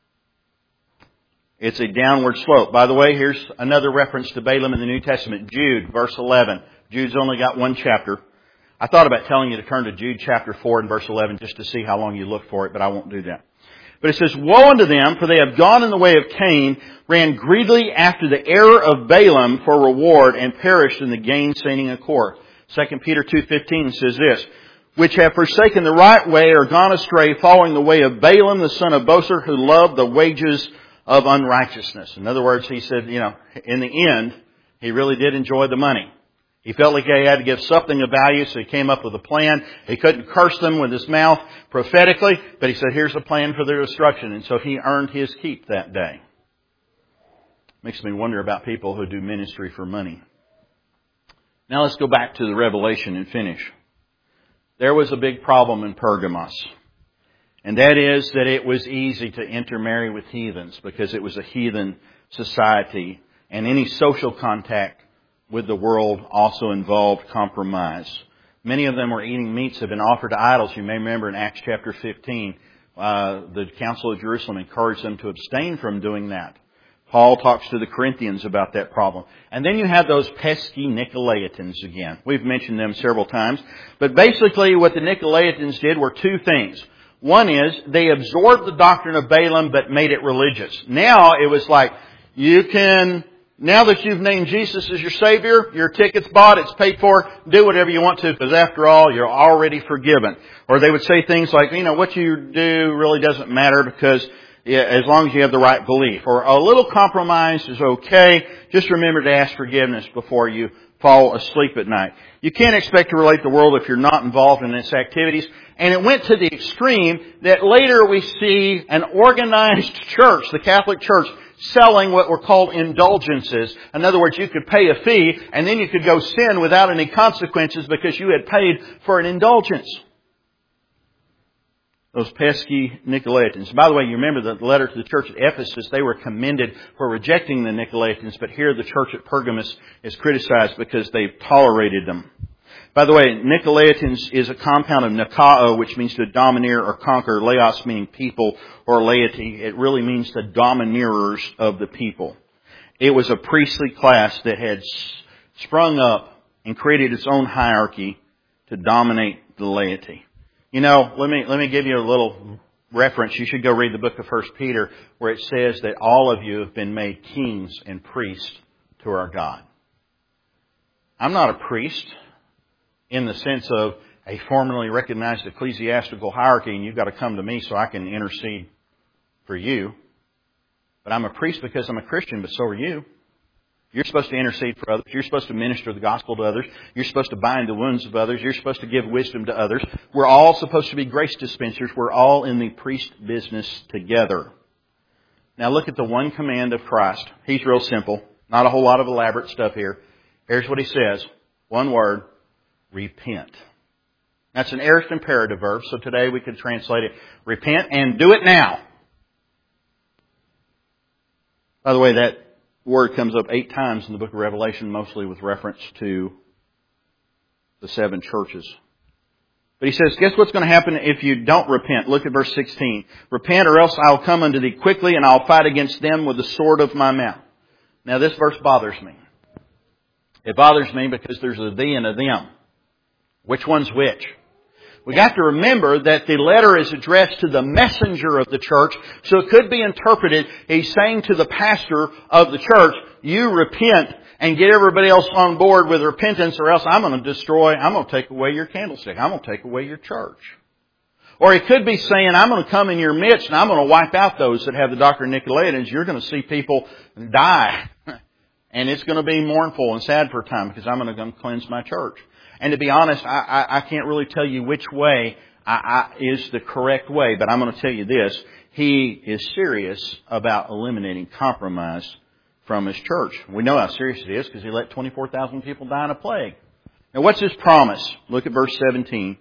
A: It's a downward slope. By the way, here's another reference to Balaam in the New Testament. Jude, verse 11. Jude's only got one chapter. I thought about telling you to turn to Jude chapter 4 and verse 11 just to see how long you look for it, but I won't do that. But it says, woe unto them, for they have gone in the way of Cain, ran greedily after the error of Balaam for reward, and perished in the gainsaying of Korah. 2 Peter 2:15 says this, which have forsaken the right way, or gone astray, following the way of Balaam the son of Bosor, who loved the wages of unrighteousness. In other words, he said, in the end, he really did enjoy the money. He felt like he had to give something of value, so he came up with a plan. He couldn't curse them with his mouth prophetically, but he said, here's a plan for their destruction. And so he earned his keep that day. Makes me wonder about people who do ministry for money. Now let's go back to the Revelation and finish. There was a big problem in Pergamos. And that is that it was easy to intermarry with heathens because it was a heathen society. And any social contact with the world also involved compromise. Many of them were eating meats that had been offered to idols. You may remember in Acts chapter 15, the Council of Jerusalem encouraged them to abstain from doing that. Paul talks to the Corinthians about that problem. And then you have those pesky Nicolaitans again. We've mentioned them several times. But basically what the Nicolaitans did were two things. One is they absorbed the doctrine of Balaam but made it religious. Now it was like, now that you've named Jesus as your Savior, your ticket's bought, it's paid for, do whatever you want to, because after all, you're already forgiven. Or they would say things like, what you do really doesn't matter because as long as you have the right belief. Or a little compromise is okay. Just remember to ask forgiveness before you fall asleep at night. You can't expect to relate the world if you're not involved in its activities. And it went to the extreme that later we see an organized church, the Catholic Church, selling what were called indulgences. In other words, you could pay a fee and then you could go sin without any consequences because you had paid for an indulgence. Those pesky Nicolaitans. By the way, you remember the letter to the church at Ephesus, they were commended for rejecting the Nicolaitans, but here the church at Pergamos is criticized because they tolerated them. By the way, Nicolaitans is a compound of Nikao, which means to domineer or conquer, laos meaning people or laity. It really means the domineers of the people. It was a priestly class that had sprung up and created its own hierarchy to dominate the laity. You know, let me give you a little reference. You should go read the book of 1 Peter where it says that all of you have been made kings and priests to our God. I'm not a priest in the sense of a formally recognized ecclesiastical hierarchy and you've got to come to me so I can intercede for you. But I'm a priest because I'm a Christian, but so are you. You're supposed to intercede for others. You're supposed to minister the gospel to others. You're supposed to bind the wounds of others. You're supposed to give wisdom to others. We're all supposed to be grace dispensers. We're all in the priest business together. Now look at the one command of Christ. He's real simple. Not a whole lot of elaborate stuff here. Here's what He says. One word. Repent. That's an aorist imperative verb, so today we could translate it, repent and do it now. By the way, that word comes up 8 times in the book of Revelation, mostly with reference to the 7 churches. But He says, guess what's going to happen if you don't repent? Look at verse 16. Repent or else I'll come unto thee quickly and I'll fight against them with the sword of my mouth. Now this verse bothers me. It bothers me because there's a thee and a them. Which one's which? We got to remember that the letter is addressed to the messenger of the church, so it could be interpreted, he's saying to the pastor of the church, you repent and get everybody else on board with repentance or else I'm going to take away your candlestick. I'm going to take away your church. Or he could be saying, I'm going to come in your midst and I'm going to wipe out those that have the doctrine of Nicolaitans. You're going to see people die. And it's going to be mournful and sad for a time because I'm going to come cleanse my church. And to be honest, I can't really tell you which way is the correct way, but I'm going to tell you this. He is serious about eliminating compromise from His church. We know how serious it is because He let 24,000 people die in a plague. Now what's His promise? Look at verse 17.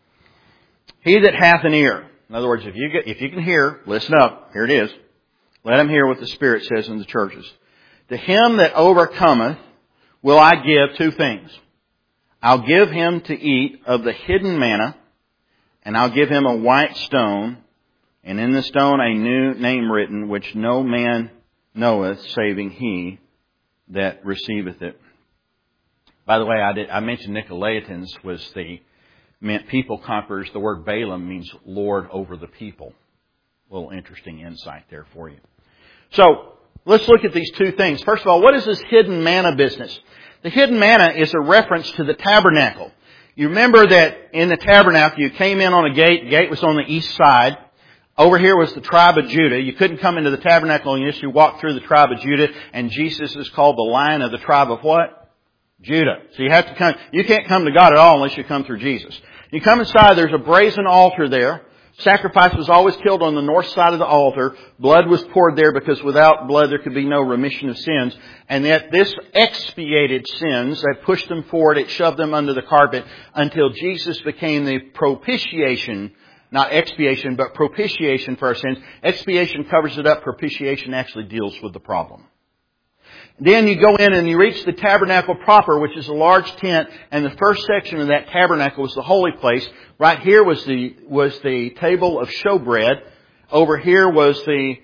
A: He that hath an ear. In other words, if you can hear, listen up. Here it is. Let him hear what the Spirit says in the churches. To him that overcometh will I give 2 things. I'll give him to eat of the hidden manna, and I'll give him a white stone, and in the stone a new name written, which no man knoweth, saving he that receiveth it. By the way, I mentioned Nicolaitans meant people conquerors. The word Balaam means Lord over the people. A little interesting insight there for you. So, let's look at these 2 things. First of all, what is this hidden manna business? The hidden manna is a reference to the tabernacle. You remember that in the tabernacle you came in on a gate. The gate was on the east side. Over here was the tribe of Judah. You couldn't come into the tabernacle unless you walked through the tribe of Judah. And Jesus is called the Lion of the tribe of what? Judah. So you have to come. You can't come to God at all unless you come through Jesus. You come inside. There's a brazen altar there. Sacrifice was always killed on the north side of the altar. Blood was poured there because without blood there could be no remission of sins. And yet this expiated sins. That pushed them forward. It shoved them under the carpet until Jesus became the propitiation. Not expiation, but propitiation for our sins. Expiation covers it up. Propitiation actually deals with the problem. Then you go in and you reach the tabernacle proper, which is a large tent, and the first section of that tabernacle was the holy place. Right here was the table of showbread. Over here was the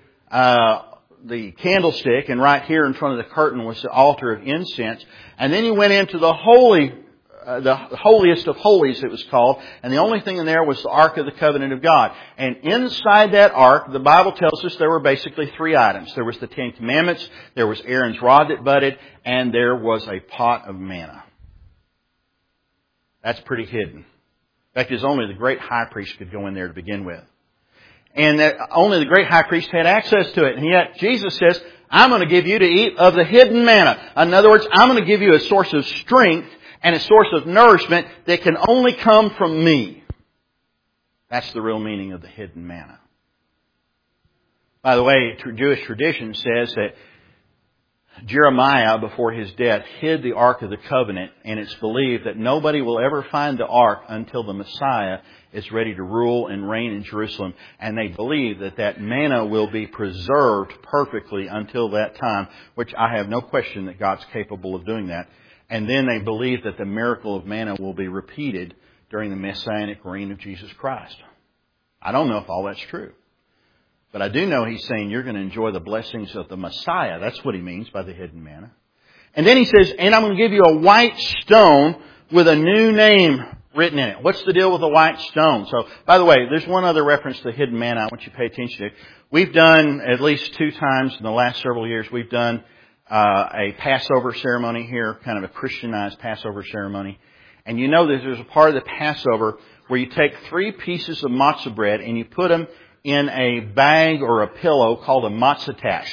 A: candlestick, and right here in front of the curtain was the altar of incense. And then you went into the holiest of holies, it was called, and the only thing in there was the Ark of the Covenant of God. And inside that Ark, the Bible tells us there were basically 3 items. There was the 10 Commandments, there was Aaron's rod that budded, and there was a pot of manna. That's pretty hidden. In fact, it's only the great high priest could go in there to begin with. and that only the great high priest had access to it. And yet Jesus says, I'm going to give you to eat of the hidden manna. In other words, I'm going to give you a source of strength and a source of nourishment that can only come from me. That's the real meaning of the hidden manna. By the way, Jewish tradition says that Jeremiah, before his death, hid the Ark of the Covenant, and it's believed that nobody will ever find the Ark until the Messiah is ready to rule and reign in Jerusalem. And they believe that that manna will be preserved perfectly until that time, which I have no question that God's capable of doing that. And then they believe that the miracle of manna will be repeated during the Messianic reign of Jesus Christ. I don't know if all that's true. But I do know he's saying you're going to enjoy the blessings of the Messiah. That's what he means by the hidden manna. And then he says, and I'm going to give you a white stone with a new name written in it. What's the deal with the white stone? So, by the way, there's one other reference to the hidden manna I want you to pay attention to. We've done, at least 2 times in the last several years, we've done a Passover ceremony here, kind of a Christianized Passover ceremony. And you know that there's a part of the Passover where you take 3 pieces of matzah bread and you put them in a bag or a pillow called a matzah tash.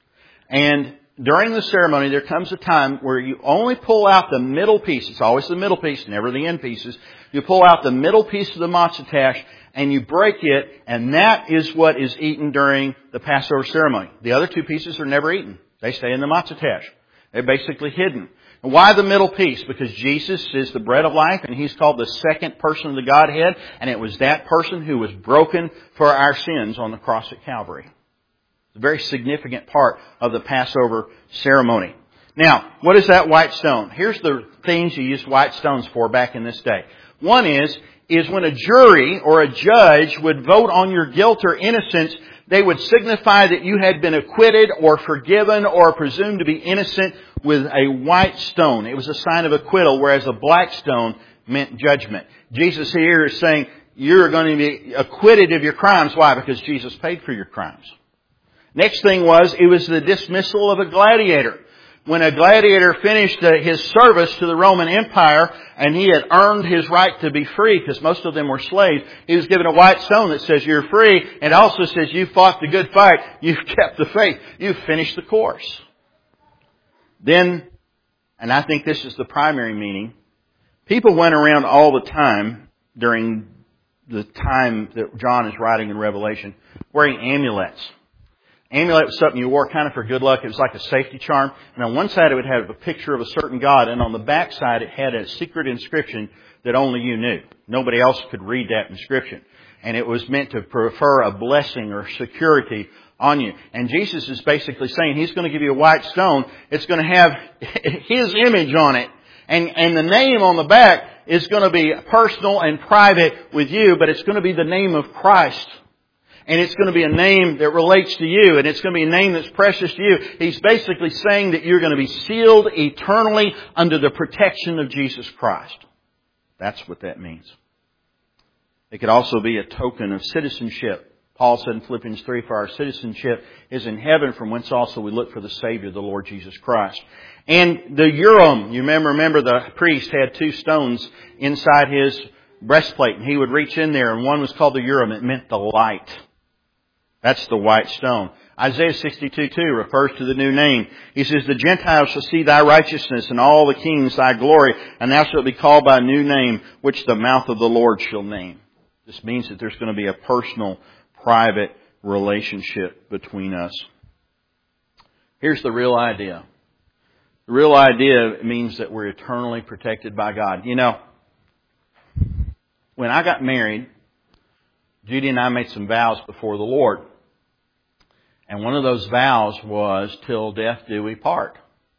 A: And during the ceremony, there comes a time where you only pull out the middle piece. It's always the middle piece, never the end pieces. You pull out the middle piece of the matzah tash and you break it, and that is what is eaten during the Passover ceremony. The other 2 pieces are never eaten. They stay in the matzah tash. They're basically hidden. And why the middle piece? Because Jesus is the bread of life, and He's called the second person of the Godhead, and it was that person who was broken for our sins on the cross at Calvary. It's a very significant part of the Passover ceremony. Now, what is that white stone? Here's the things you used white stones for back in this day. One is when a jury or a judge would vote on your guilt or innocence, they would signify that you had been acquitted or forgiven or presumed to be innocent with a white stone. It was a sign of acquittal, whereas a black stone meant judgment. Jesus here is saying you're going to be acquitted of your crimes. Why? Because Jesus paid for your crimes. Next thing it was the dismissal of a gladiator. When a gladiator finished his service to the Roman Empire and he had earned his right to be free, because most of them were slaves, he was given a white stone that says you're free, and also says you fought the good fight, you've kept the faith, you've finished the course. Then, and I think this is the primary meaning, people went around all the time during the time that John is writing in Revelation wearing amulets. Amulet was something you wore kind of for good luck. It was like a safety charm. And on one side it would have a picture of a certain god, and on the back side it had a secret inscription that only you knew. Nobody else could read that inscription. And it was meant to confer a blessing or security on you. And Jesus is basically saying He's going to give you a white stone. It's going to have His image on it. And the name on the back is going to be personal and private with you, but it's going to be the name of Christ. And it's going to be a name that relates to you. And it's going to be a name that's precious to you. He's basically saying that you're going to be sealed eternally under the protection of Jesus Christ. That's what that means. It could also be a token of citizenship. Paul said in Philippians 3, for our citizenship is in heaven, from whence also we look for the Savior, the Lord Jesus Christ. And the Urim, you remember the priest had 2 stones inside his breastplate, and he would reach in there, and one was called the Urim. It meant the light. That's the white stone. Isaiah 62:2 refers to the new name. He says, the Gentiles shall see thy righteousness, and all the kings thy glory, and thou shalt be called by a new name, which the mouth of the Lord shall name. This means that there's going to be a personal, private relationship between us. Here's the real idea. The real idea means that we're eternally protected by God. You know, when I got married, Judy and I made some vows before the Lord. And one of those vows was, till death do we part.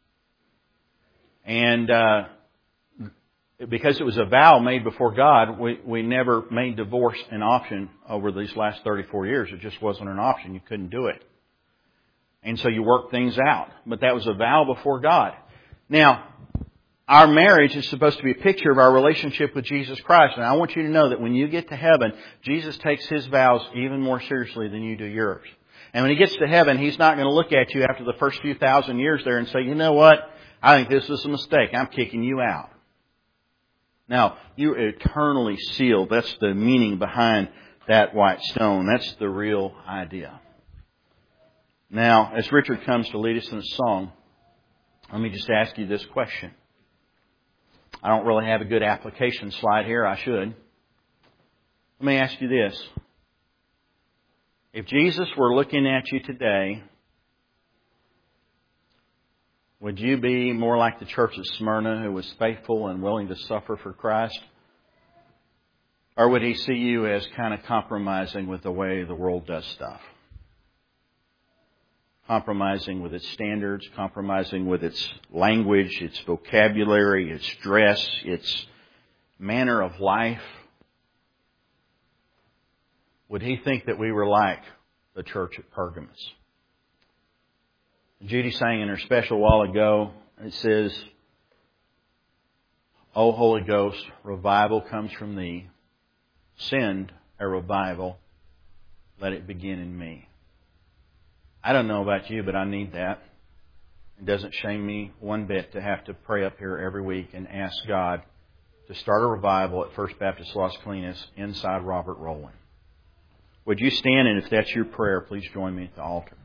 A: And because it was a vow made before God, we never made divorce an option over these last 34 years. It just wasn't an option. You couldn't do it. And so you work things out. But that was a vow before God. Now, our marriage is supposed to be a picture of our relationship with Jesus Christ. And I want you to know that when you get to heaven, Jesus takes His vows even more seriously than you do yours. And when He gets to heaven, He's not going to look at you after the first few thousand years there and say, you know what? I think this was a mistake. I'm kicking you out. Now, you're eternally sealed. That's the meaning behind that white stone. That's the real idea. Now, as Richard comes to lead us in a song, let me just ask you this question. I don't really have a good application slide here. I should. Let me ask you this. If Jesus were looking at you today, would you be more like the church of Smyrna who was faithful and willing to suffer for Christ? Or would He see you as kind of compromising with the way the world does stuff? Compromising with its standards, compromising with its language, its vocabulary, its dress, its manner of life. Would He think that we were like the church at Pergamos? Judy sang in her special a while ago, it says, O Holy Ghost, revival comes from Thee. Send a revival. Let it begin in me. I don't know about you, but I need that. It doesn't shame me one bit to have to pray up here every week and ask God to start a revival at First Baptist Las Colinas inside Robert Rowland. Would you stand, and if that's your prayer, please join me at the altar.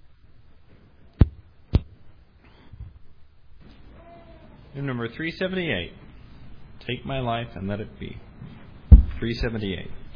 B: Hymn number 378. Take my life and let it be. 378.